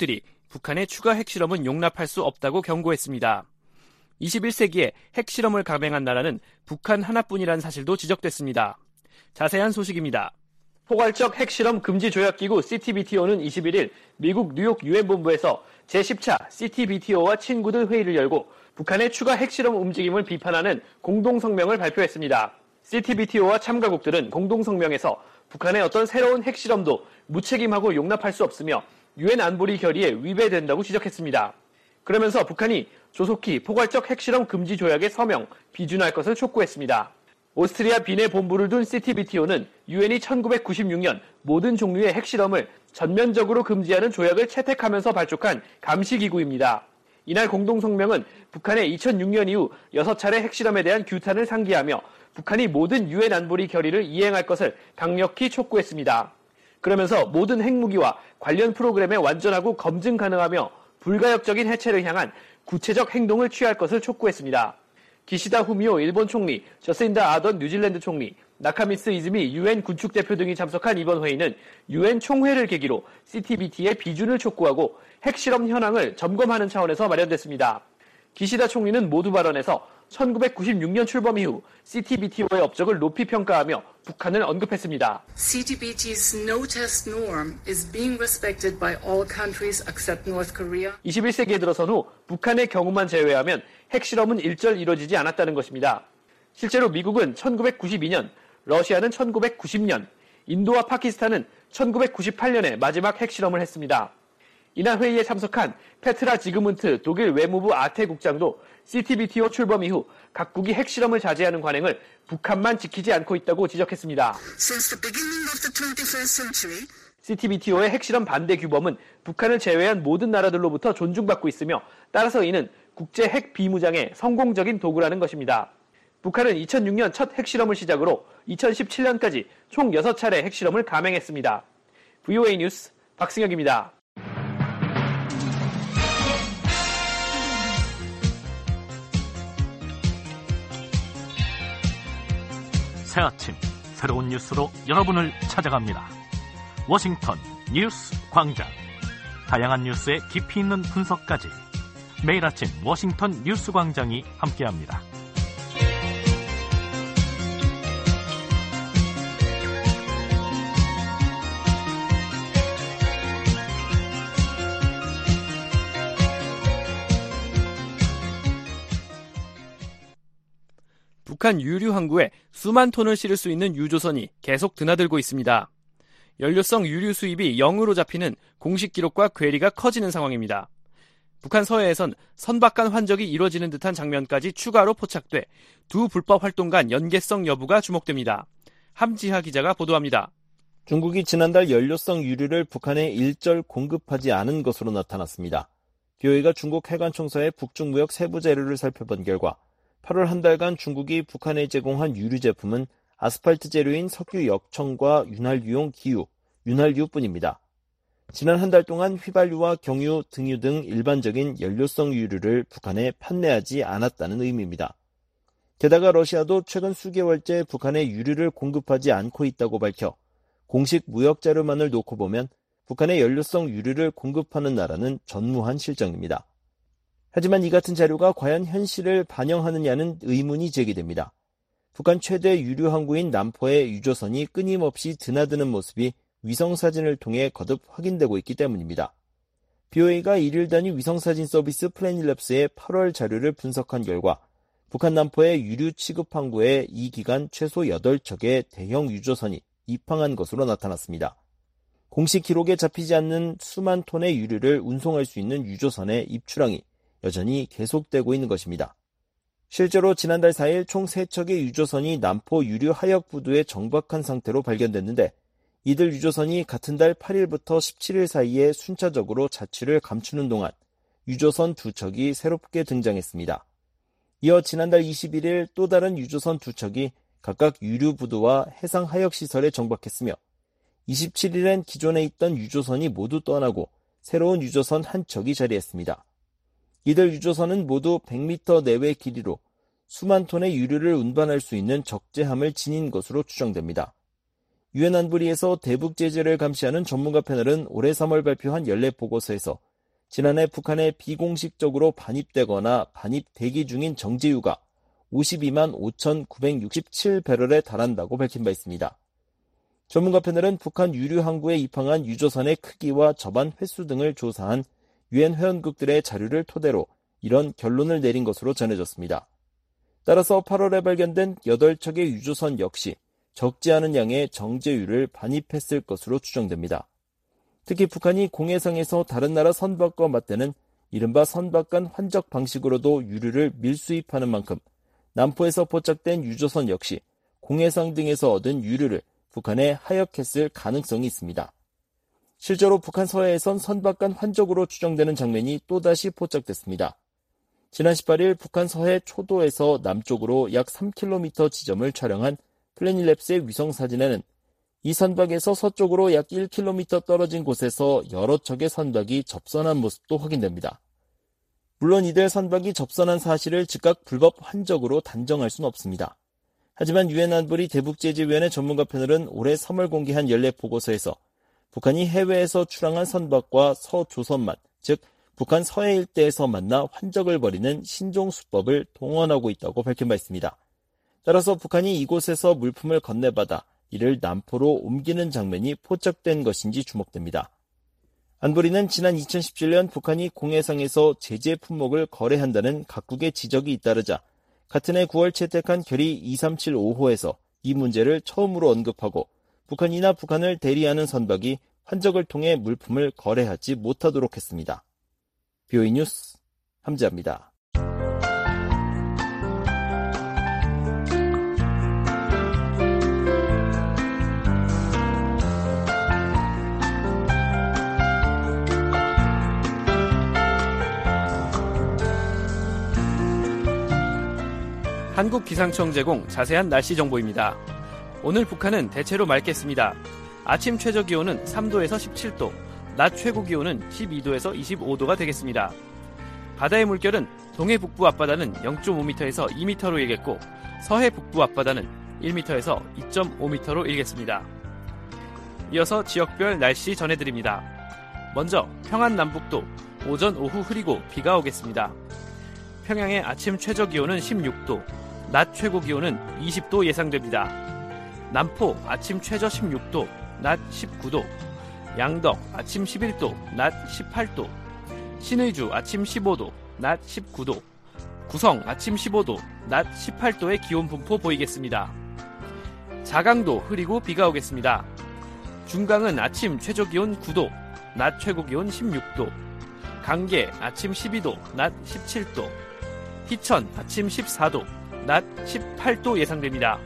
S3: 북한의 추가 핵실험은 용납할 수 없다고 경고했습니다. 이십일 세기에 핵실험을 감행한 나라는 북한 하나뿐이라는 사실도 지적됐습니다. 자세한 소식입니다. 포괄적 핵실험 금지 조약기구 씨티비티오는 이십일 일 미국 뉴욕 유엔본부에서 제십 차 씨티비티오와 친구들 회의를 열고 북한의 추가 핵실험 움직임을 비판하는 공동성명을 발표했습니다. 씨티비티오와 참가국들은 공동성명에서 북한의 어떤 새로운 핵실험도 무책임하고 용납할 수 없으며 유엔 안보리 결의에 위배된다고 지적했습니다. 그러면서 북한이 조속히 포괄적 핵실험 금지 조약에 서명, 비준할 것을 촉구했습니다. 오스트리아 빈에 본부를 둔 씨티비티오는 유엔이 천구백구십육 년 모든 종류의 핵실험을 전면적으로 금지하는 조약을 채택하면서 발족한 감시기구입니다. 이날 공동성명은 북한의 이천육 년 이후 여섯 차례 핵실험에 대한 규탄을 상기하며 북한이 모든 유엔 안보리 결의를 이행할 것을 강력히 촉구했습니다. 그러면서 모든 핵무기와 관련 프로그램에 완전하고 검증 가능하며 불가역적인 해체를 향한 구체적 행동을 취할 것을 촉구했습니다. 기시다 후미오 일본 총리, 저신다 아던 뉴질랜드 총리, 나카미츠 이즈미 유엔 군축대표 등이 참석한 이번 회의는 유엔 총회를 계기로 씨티비티의 비준을 촉구하고 핵실험 현황을 점검하는 차원에서 마련됐습니다. 기시다 총리는 모두 발언에서 천구백구십육 년 출범 이후 씨티비티오의 업적을 높이 평가하며 북한을 언급했습니다.
S15: 씨티비티's no-test norm is being respected by all countries except North Korea.
S3: 이십일 세기에 들어선 후 북한의 경우만 제외하면 핵실험은 일절 이뤄지지 않았다는 것입니다. 실제로 미국은 천구백구십이 년, 러시아는 천구백구십 년, 인도와 파키스탄은 천구백구십팔 년에 마지막 핵실험을 했습니다. 이날 회의에 참석한 페트라 지그문트 독일 외무부 아태 국장도 씨티비티오 출범 이후 각국이 핵실험을 자제하는 관행을 북한만 지키지 않고 있다고 지적했습니다. 씨티비티오의 핵실험 반대 규범은 북한을 제외한 모든 나라들로부터 존중받고 있으며 따라서 이는 국제 핵 비무장의 성공적인 도구라는 것입니다. 북한은 이천육 년 첫 핵실험을 시작으로 이천십칠 년까지 총 여섯 차례 핵실험을 감행했습니다. 브이오에이 뉴스 박승혁입니다.
S2: 새 아침 새로운 뉴스로 여러분을 찾아갑니다. 워싱턴 뉴스 광장. 다양한 뉴스의 깊이 있는 분석까지 매일 아침 워싱턴 뉴스 광장이 함께합니다.
S3: 북한 유류 항구에 수만 톤을 실을 수 있는 유조선이 계속 드나들고 있습니다. 연료성 유류 수입이 영으로 잡히는 공식 기록과 괴리가 커지는 상황입니다. 북한 서해에선 선박간 환적이 이루어지는 듯한 장면까지 추가로 포착돼 두 불법 활동 간 연계성 여부가 주목됩니다. 함지하 기자가 보도합니다.
S7: 중국이 지난달 연료성 유류를 북한에 일절 공급하지 않은 것으로 나타났습니다. 비오이가 중국 해관청사의 북중무역 세부 자료를 살펴본 결과 팔월 한 달간 중국이 북한에 제공한 유류 제품은 아스팔트 재료인 석유 역청과 윤활유용 기유, 윤활유뿐입니다. 지난 한 달 동안 휘발유와 경유, 등유 등 일반적인 연료성 유류를 북한에 판매하지 않았다는 의미입니다. 게다가 러시아도 최근 수개월째 북한에 유류를 공급하지 않고 있다고 밝혀 공식 무역 자료만을 놓고 보면 북한에 연료성 유류를 공급하는 나라는 전무한 실정입니다. 하지만 이 같은 자료가 과연 현실을 반영하느냐는 의문이 제기됩니다. 북한 최대 유류 항구인 남포의 유조선이 끊임없이 드나드는 모습이 위성사진을 통해 거듭 확인되고 있기 때문입니다. 비오에이가 일일 단위 위성사진 서비스 플래닛랩스의 팔월 자료를 분석한 결과 북한 남포의 유류 취급 항구에 이 기간 최소 여덟 척의 대형 유조선이 입항한 것으로 나타났습니다. 공식 기록에 잡히지 않는 수만 톤의 유류를 운송할 수 있는 유조선의 입출항이 여전히 계속되고 있는 것입니다. 실제로 지난달 사일 총 세 척의 유조선이 남포 유류 하역 부두에 정박한 상태로 발견됐는데 이들 유조선이 같은 달 팔일부터 십칠일 사이에 순차적으로 자취를 감추는 동안 유조선 두 척이 새롭게 등장했습니다. 이어 지난달 이십일일 또 다른 유조선 두 척이 각각 유류 부두와 해상 하역 시설에 정박했으며 이십칠일엔 기존에 있던 유조선이 모두 떠나고 새로운 유조선 한 척이 자리했습니다. 이들 유조선은 모두 백 미터 내외 길이로 수만 톤의 유류를 운반할 수 있는 적재함을 지닌 것으로 추정됩니다. 유엔 안보리에서 대북 제재를 감시하는 전문가 패널은 올해 삼월 발표한 연례 보고서에서 지난해 북한에 비공식적으로 반입되거나 반입 대기 중인 정제유가 오십이만 오천구백육십칠 배럴에 달한다고 밝힌 바 있습니다. 전문가 패널은 북한 유류 항구에 입항한 유조선의 크기와 접안 횟수 등을 조사한 유엔 회원국들의 자료를 토대로 이런 결론을 내린 것으로 전해졌습니다. 따라서 팔월에 발견된 여덟 척의 유조선 역시 적지 않은 양의 정제유를 반입했을 것으로 추정됩니다. 특히 북한이 공해상에서 다른 나라 선박과 맞대는 이른바 선박 간 환적 방식으로도 유류를 밀수입하는 만큼 남포에서 포착된 유조선 역시 공해상 등에서 얻은 유류를 북한에 하역했을 가능성이 있습니다. 실제로 북한 서해에선 선박 간 환적으로 추정되는 장면이 또다시 포착됐습니다. 지난 십팔일 북한 서해 초도에서 남쪽으로 약 삼 킬로미터 지점을 촬영한 플래닛랩스의 위성사진에는 이 선박에서 서쪽으로 약 일 킬로미터 떨어진 곳에서 여러 척의 선박이 접선한 모습도 확인됩니다. 물론 이들 선박이 접선한 사실을 즉각 불법 환적으로 단정할 수는 없습니다. 하지만 유엔 안보리 대북제재위원회 전문가 패널은 올해 삼월 공개한 연례 보고서에서 북한이 해외에서 출항한 선박과 서조선만, 즉 북한 서해 일대에서 만나 환적을 벌이는 신종수법을 동원하고 있다고 밝힌 바 있습니다. 따라서 북한이 이곳에서 물품을 건네받아 이를 남포로 옮기는 장면이 포착된 것인지 주목됩니다. 안보리는 지난 이천십칠년 북한이 공해상에서 제재 품목을 거래한다는 각국의 지적이 잇따르자 같은 해 구월 채택한 결의 이삼칠오호에서 이 문제를 처음으로 언급하고 북한이나 북한을 대리하는 선박이 환적을 통해 물품을 거래하지 못하도록 했습니다. 비오이 뉴스 함지아입니다.
S3: 한국기상청 제공 자세한 날씨 정보입니다. 오늘 북한은 대체로 맑겠습니다. 아침 최저기온은 삼도에서 십칠도, 낮 최고기온은 십이도에서 이십오도가 되겠습니다. 바다의 물결은 동해 북부 앞바다는 영점오미터에서 이미터로 일겠고 서해 북부 앞바다는 일미터에서 이점오미터로 일겠습니다. 이어서 지역별 날씨 전해드립니다. 먼저 평안 남북도 오전 오후 흐리고 비가 오겠습니다. 평양의 아침 최저기온은 십육도, 낮 최고기온은 이십도 예상됩니다. 남포 아침 최저 십육도, 낮 십구도, 양덕 아침 십일도, 낮 십팔도, 신의주 아침 십오도, 낮 십구도, 구성 아침 십오도, 낮 십팔도의 기온 분포 보이겠습니다. 자강도 흐리고 비가 오겠습니다. 중강은 아침 최저기온 구도, 낮 최고기온 십육도, 강계 아침 십이도, 낮 십칠도, 희천 아침 십사도, 낮 십팔도 예상됩니다.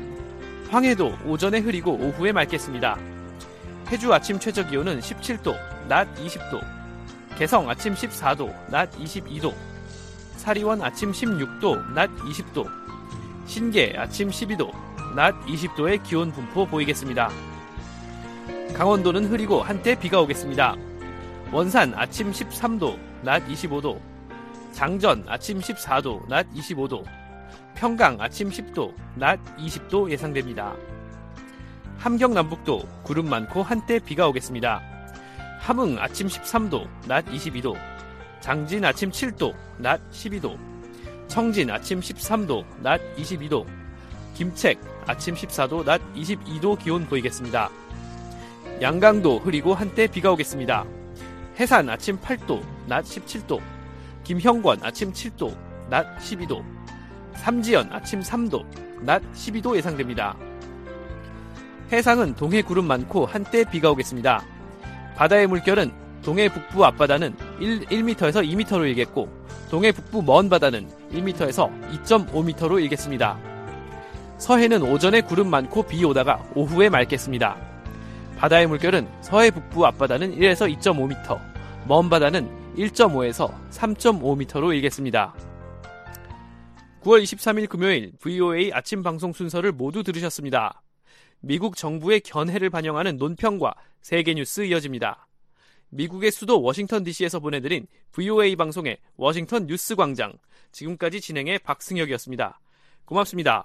S3: 황해도 오전에 흐리고 오후에 맑겠습니다. 해주 아침 최저기온은 십칠도, 낮 이십도, 개성 아침 십사도, 낮 이십이도, 사리원 아침 십육도, 낮 이십도, 신계 아침 십이도, 낮 이십도의 기온 분포 보이겠습니다. 강원도는 흐리고 한때 비가 오겠습니다. 원산 아침 십삼도, 낮 이십오도, 장전 아침 십사도, 낮 이십오도, 평강 아침 십도, 낮 이십도 예상됩니다. 함경 남북도 구름 많고 한때 비가 오겠습니다. 함흥 아침 십삼도, 낮 이십이도, 장진 아침 칠도, 낮 십이도, 청진 아침 십삼도, 낮 이십이도, 김책 아침 십사도, 낮 이십이도 기온 보이겠습니다. 양강도 흐리고 한때 비가 오겠습니다. 해산 아침 팔도, 낮 십칠도, 김형권 아침 칠도, 낮 십이도, 삼지연 아침 삼도, 낮 십이도 예상됩니다. 해상은 동해 구름 많고 한때 비가 오겠습니다. 바다의 물결은 동해 북부 앞바다는 일 미터에서 이 미터로 일겠고 동해 북부 먼 바다는 일 미터에서 이점오 미터로 일겠습니다. 서해는 오전에 구름 많고 비 오다가 오후에 맑겠습니다. 바다의 물결은 서해 북부 앞바다는 일에서 이점오 미터, 먼 바다는 일점오에서 삼점오 미터로 일겠습니다. 구월 이십삼일 금요일 브이오에이 아침 방송 순서를 모두 들으셨습니다. 미국 정부의 견해를 반영하는 논평과 세계 뉴스 이어집니다. 미국의 수도 워싱턴 디씨에서 보내드린 브이오에이 방송의 워싱턴 뉴스 광장, 지금까지 진행의 박승혁이었습니다. 고맙습니다.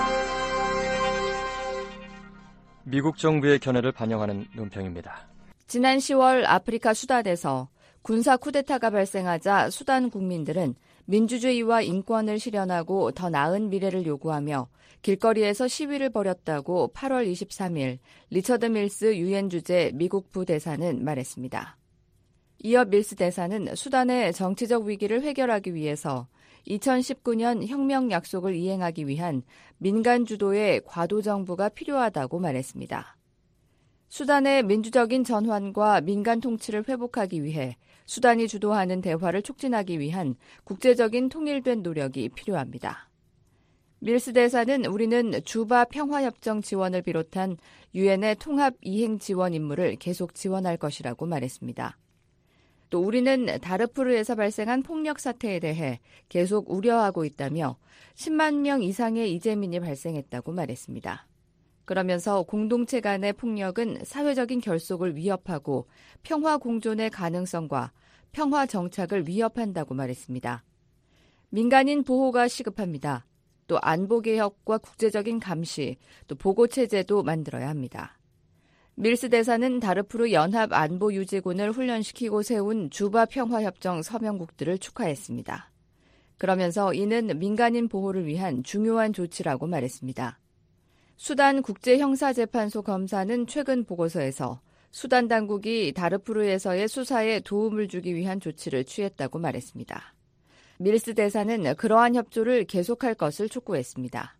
S16: 미국 정부의 견해를 반영하는 논평입니다. 지난 시월 아프리카 수단에서 군사 쿠데타가 발생하자 수단 국민들은 민주주의와 인권을 실현하고 더 나은 미래를 요구하며 길거리에서 시위를 벌였다고 팔월 이십삼일 리처드 밀스 유엔 주재 미국 부대사는 말했습니다. 이어 밀스 대사는 수단의 정치적 위기를 해결하기 위해서 이천십구년 혁명 약속을 이행하기 위한 민간 주도의 과도 정부가 필요하다고 말했습니다. 수단의 민주적인 전환과 민간 통치를 회복하기 위해 수단이 주도하는 대화를 촉진하기 위한 국제적인 통일된 노력이 필요합니다. 밀스 대사는 우리는 주바 평화협정 지원을 비롯한 유엔의 통합 이행 지원 임무를 계속 지원할 것이라고 말했습니다. 또 우리는 다르푸르에서 발생한 폭력 사태에 대해 계속 우려하고 있다며 십만 명 이상의 이재민이 발생했다고 말했습니다. 그러면서 공동체 간의 폭력은 사회적인 결속을 위협하고 평화 공존의 가능성과 평화 정착을 위협한다고 말했습니다. 민간인 보호가 시급합니다. 또 안보개혁과 국제적인 감시, 또 보고체제도 만들어야 합니다. 밀스 대사는 다르푸르 연합 안보유지군을 훈련시키고 세운 주바 평화협정 서명국들을 축하했습니다. 그러면서 이는 민간인 보호를 위한 중요한 조치라고 말했습니다. 수단 국제형사재판소 검사는 최근 보고서에서 수단 당국이 다르푸르에서의 수사에 도움을 주기 위한 조치를 취했다고 말했습니다. 밀스 대사는 그러한 협조를 계속할 것을 촉구했습니다.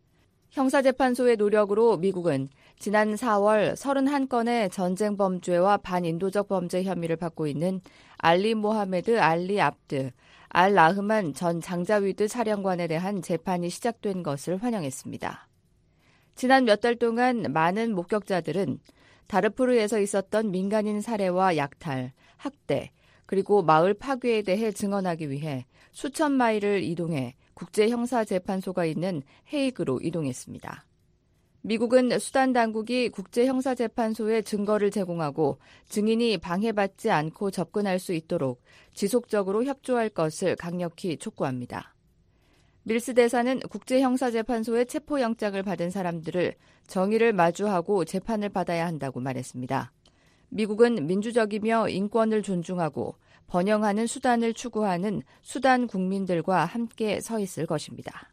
S16: 형사재판소의 노력으로 미국은 지난 사월 서른한 건의 전쟁 범죄와 반인도적 범죄 혐의를 받고 있는 알리 모하메드 알리 압드 알 라흐만 전 장자위드 사령관에 대한 재판이 시작된 것을 환영했습니다. 지난 몇 달 동안 많은 목격자들은 다르푸르에서 있었던 민간인 살해와 약탈, 학대, 그리고 마을 파괴에 대해 증언하기 위해 수천 마일을 이동해 국제형사재판소가 있는 헤이그로 이동했습니다. 미국은 수단 당국이 국제형사재판소에 증거를 제공하고 증인이 방해받지 않고 접근할 수 있도록 지속적으로 협조할 것을 강력히 촉구합니다. 밀스 대사는 국제형사재판소의 체포영장을 받은 사람들을 정의를 마주하고 재판을 받아야 한다고 말했습니다. 미국은 민주적이며 인권을 존중하고 번영하는 수단을 추구하는 수단 국민들과 함께 서 있을 것입니다.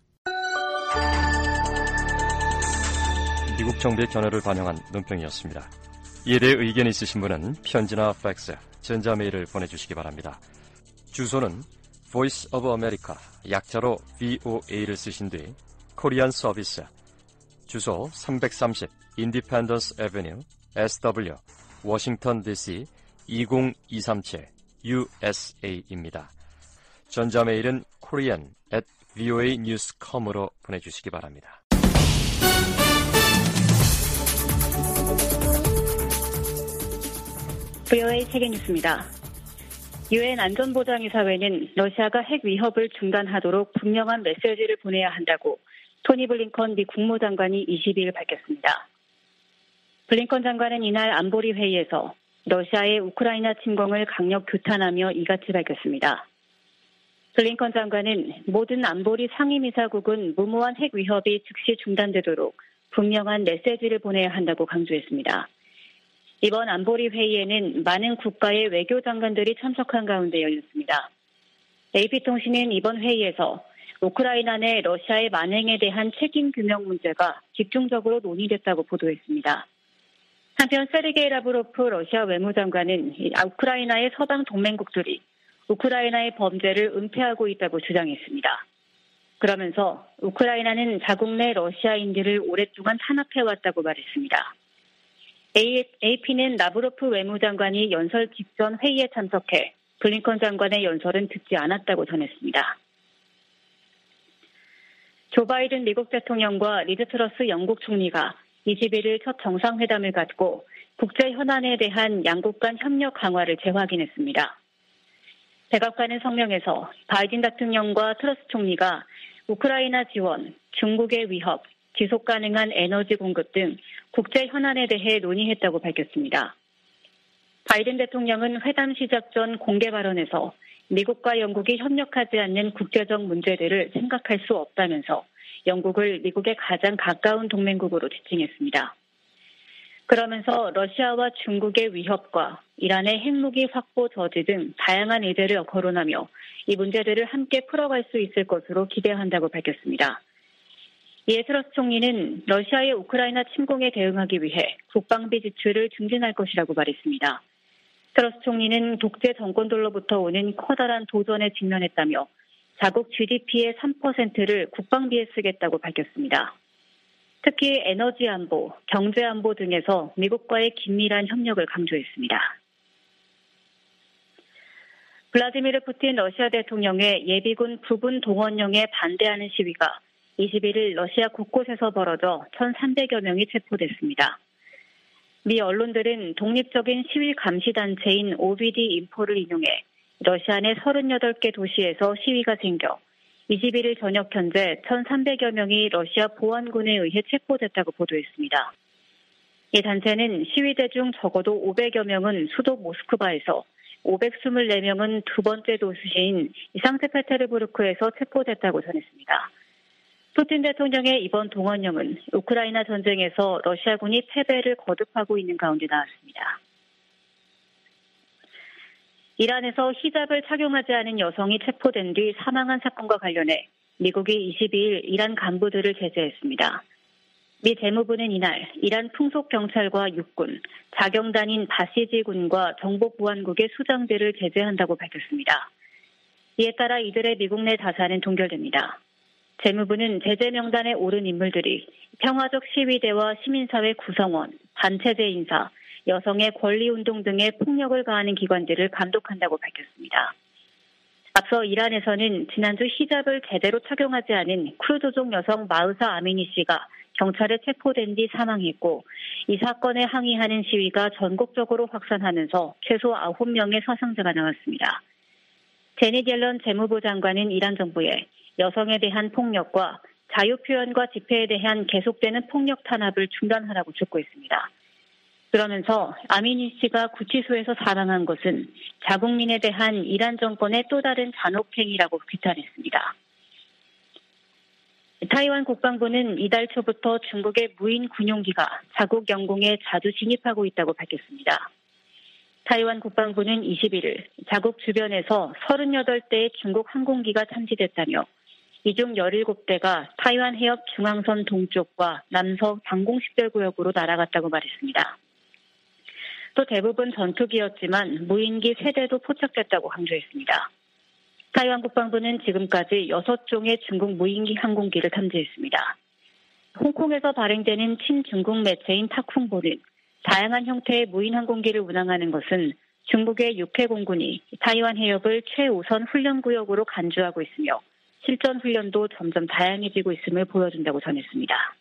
S17: 미국 정부의 견해를 반영한 논평이었습니다. 이에 대해 의견이 있으신 분은 편지나 팩스, 전자메일을 보내주시기 바랍니다. 주소는 Voice of America, 약자로 브이오에이를 쓰신 뒤 코리안 서비스, 주소 삼백삼십 Independence Avenue, 에스더블유, 워싱턴 디씨 이공이삼칠 유에스에이입니다. 전자메일은 korean at voa news dot com으로 보내주시기 바랍니다.
S1: 브이오에이 세계뉴스입니다. 유엔 안전보장이사회는 러시아가 핵 위협을 중단하도록 분명한 메시지를 보내야 한다고 토니 블링컨 미 국무장관이 이십이일 밝혔습니다. 블링컨 장관은 이날 안보리 회의에서 러시아의 우크라이나 침공을 강력 규탄하며 이같이 밝혔습니다. 블링컨 장관은 모든 안보리 상임이사국은 무모한 핵 위협이 즉시 중단되도록 분명한 메시지를 보내야 한다고 강조했습니다. 이번 안보리 회의에는 많은 국가의 외교장관들이 참석한 가운데 열렸습니다. 에이피통신은 이번 회의에서 우크라이나 내 러시아의 만행에 대한 책임 규명 문제가 집중적으로 논의됐다고 보도했습니다. 한편 세르게이 라브로프 러시아 외무장관은 우크라이나의 서방 동맹국들이 우크라이나의 범죄를 은폐하고 있다고 주장했습니다. 그러면서 우크라이나는 자국 내 러시아인들을 오랫동안 탄압해왔다고 말했습니다. 에이피는 라브로프 외무장관이 연설 직전 회의에 참석해 블링컨 장관의 연설은 듣지 않았다고 전했습니다. 조 바이든 미국 대통령과 리즈 트러스 영국 총리가 이십일일 첫 정상회담을 갖고 국제 현안에 대한 양국 간 협력 강화를 재확인했습니다. 백악관은 성명에서 바이든 대통령과 트러스 총리가 우크라이나 지원, 중국의 위협, 지속 가능한 에너지 공급 등 국제 현안에 대해 논의했다고 밝혔습니다. 바이든 대통령은 회담 시작 전 공개 발언에서 미국과 영국이 협력하지 않는 국제적 문제들을 생각할 수 없다면서 영국을 미국의 가장 가까운 동맹국으로 지칭했습니다. 그러면서 러시아와 중국의 위협과 이란의 핵무기 확보 저지 등 다양한 의제를 거론하며 이 문제들을 함께 풀어갈 수 있을 것으로 기대한다고 밝혔습니다. 이에 트러스 총리는 러시아의 우크라이나 침공에 대응하기 위해 국방비 지출을 증진할 것이라고 말했습니다. 트러스 총리는 독재 정권들로부터 오는 커다란 도전에 직면했다며 자국 지디피의 삼 퍼센트를 국방비에 쓰겠다고 밝혔습니다. 특히 에너지 안보, 경제 안보 등에서 미국과의 긴밀한 협력을 강조했습니다. 블라디미르 푸틴 러시아 대통령의 예비군 부분 동원령에 반대하는 시위가 이십일 일 러시아 곳곳에서 벌어져 천삼백여 명이 체포됐습니다. 미 언론들은 독립적인 시위 감시단체인 오비디 인포를 인용해 러시아 내 서른여덟 개 도시에서 시위가 생겨 이십일 일 저녁 현재 천삼백여 명이 러시아 보안군에 의해 체포됐다고 보도했습니다. 이 단체는 시위대 중 적어도 오백여 명은 수도 모스크바에서 오백이십사 명은 두 번째 도시인 상트페테르부르크에서 체포됐다고 전했습니다. 푸틴 대통령의 이번 동원령은 우크라이나 전쟁에서 러시아군이 패배를 거듭하고 있는 가운데 나왔습니다. 이란에서 히잡을 착용하지 않은 여성이 체포된 뒤 사망한 사건과 관련해 미국이 이십이 일 이란 간부들을 제재했습니다. 미 재무부는 이날 이란 풍속경찰과 육군, 자경단인 바시지군과 정보보안국의 수장들을 제재한다고 밝혔습니다. 이에 따라 이들의 미국 내 자산은 동결됩니다. 재무부는 제재 명단에 오른 인물들이 평화적 시위대와 시민사회 구성원, 단체제 인사, 여성의 권리운동 등의 폭력을 가하는 기관들을 감독한다고 밝혔습니다. 앞서 이란에서는 지난주 히잡을 제대로 착용하지 않은 쿠르드족 여성 마흐사 아미니 씨가 경찰에 체포된 뒤 사망했고 이 사건에 항의하는 시위가 전국적으로 확산하면서 최소 아홉 명의 사상자가 나왔습니다. 제닛 옐런 재무부 장관은 이란 정부에 여성에 대한 폭력과 자유표현과 집회에 대한 계속되는 폭력 탄압을 중단하라고 촉구했습니다. 그러면서 아미니 씨가 구치소에서 사망한 것은 자국민에 대한 이란 정권의 또 다른 잔혹행위라고 비탄했습니다. 타이완 국방부는 이달 초부터 중국의 무인 군용기가 자국 영공에 자주 진입하고 있다고 밝혔습니다. 타이완 국방부는 이십일 일 자국 주변에서 서른여덟 대의 중국 항공기가 탐지됐다며 이 중 열일곱 대가 타이완 해협 중앙선 동쪽과 남서 방공식별구역으로 날아갔다고 말했습니다. 또 대부분 전투기였지만 무인기 세 대도 포착됐다고 강조했습니다. 타이완 국방부는 지금까지 여섯 종의 중국 무인기 항공기를 탐지했습니다. 홍콩에서 발행되는 친중국 매체인 탁쿵보는 다양한 형태의 무인 항공기를 운항하는 것은 중국의 육해 공군이 타이완 해협을 최우선 훈련구역으로 간주하고 있으며 실전 훈련도 점점 다양해지고 있음을 보여준다고 전했습니다.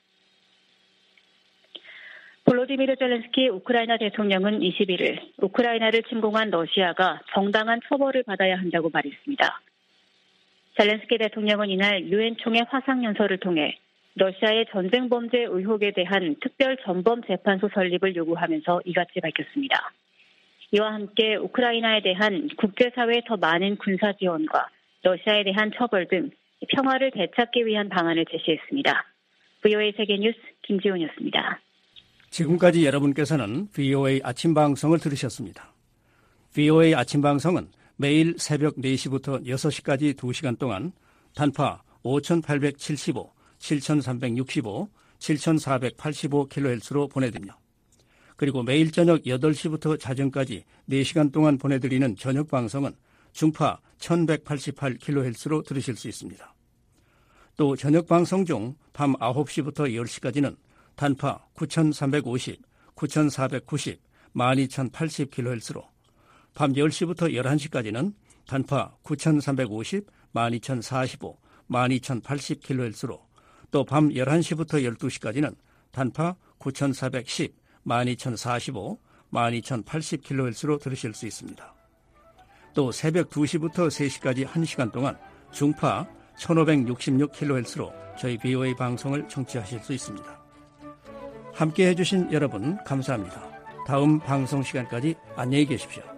S1: 볼로디미르 젤렌스키 우크라이나 대통령은 이십일 일 우크라이나를 침공한 러시아가 정당한 처벌을 받아야 한다고 말했습니다. 젤렌스키 대통령은 이날 유엔 총회 화상연설을 통해 러시아의 전쟁 범죄 의혹에 대한 특별 전범 재판소 설립을 요구하면서 이같이 밝혔습니다. 이와 함께 우크라이나에 대한 국제사회의 더 많은 군사 지원과 러시아에 대한 처벌 등 평화를 되찾기 위한 방안을 제시했습니다. 브이오에이 세계뉴스 김지훈이었습니다.
S18: 지금까지 여러분께서는 브이오에이 아침 방송을 들으셨습니다. 브이오에이 아침 방송은 매일 새벽 네 시부터 여섯 시까지 두 시간 동안 단파 오천팔백칠십오, 칠천삼백육십오, 칠천사백팔십오 킬로헤르츠로 보내드리며 그리고 매일 저녁 여덟 시부터 자정까지 네 시간 동안 보내드리는 저녁 방송은 중파 천백팔십팔 킬로헤르츠로 들으실 수 있습니다. 또 저녁 방송 중 밤 아홉 시부터 열 시까지는 단파 구천삼백오십, 구천사백구십, 만 이천팔십 킬로헤르츠로 밤 열 시부터 열한 시까지는 단파 구천삼백오십, 만 이천사십오, 만 이천팔십 킬로헤르츠로 또 밤 열한 시부터 열두 시까지는 단파 구천사백십, 만 이천사십오, 만 이천팔십 킬로헤르츠로 들으실 수 있습니다. 또 새벽 두 시부터 세 시까지 한 시간 동안 중파 천오백육십육 킬로헤르츠로 저희 브이오에이 방송을 청취하실 수 있습니다. 함께해 주신 여러분 감사합니다. 다음 방송 시간까지 안녕히 계십시오.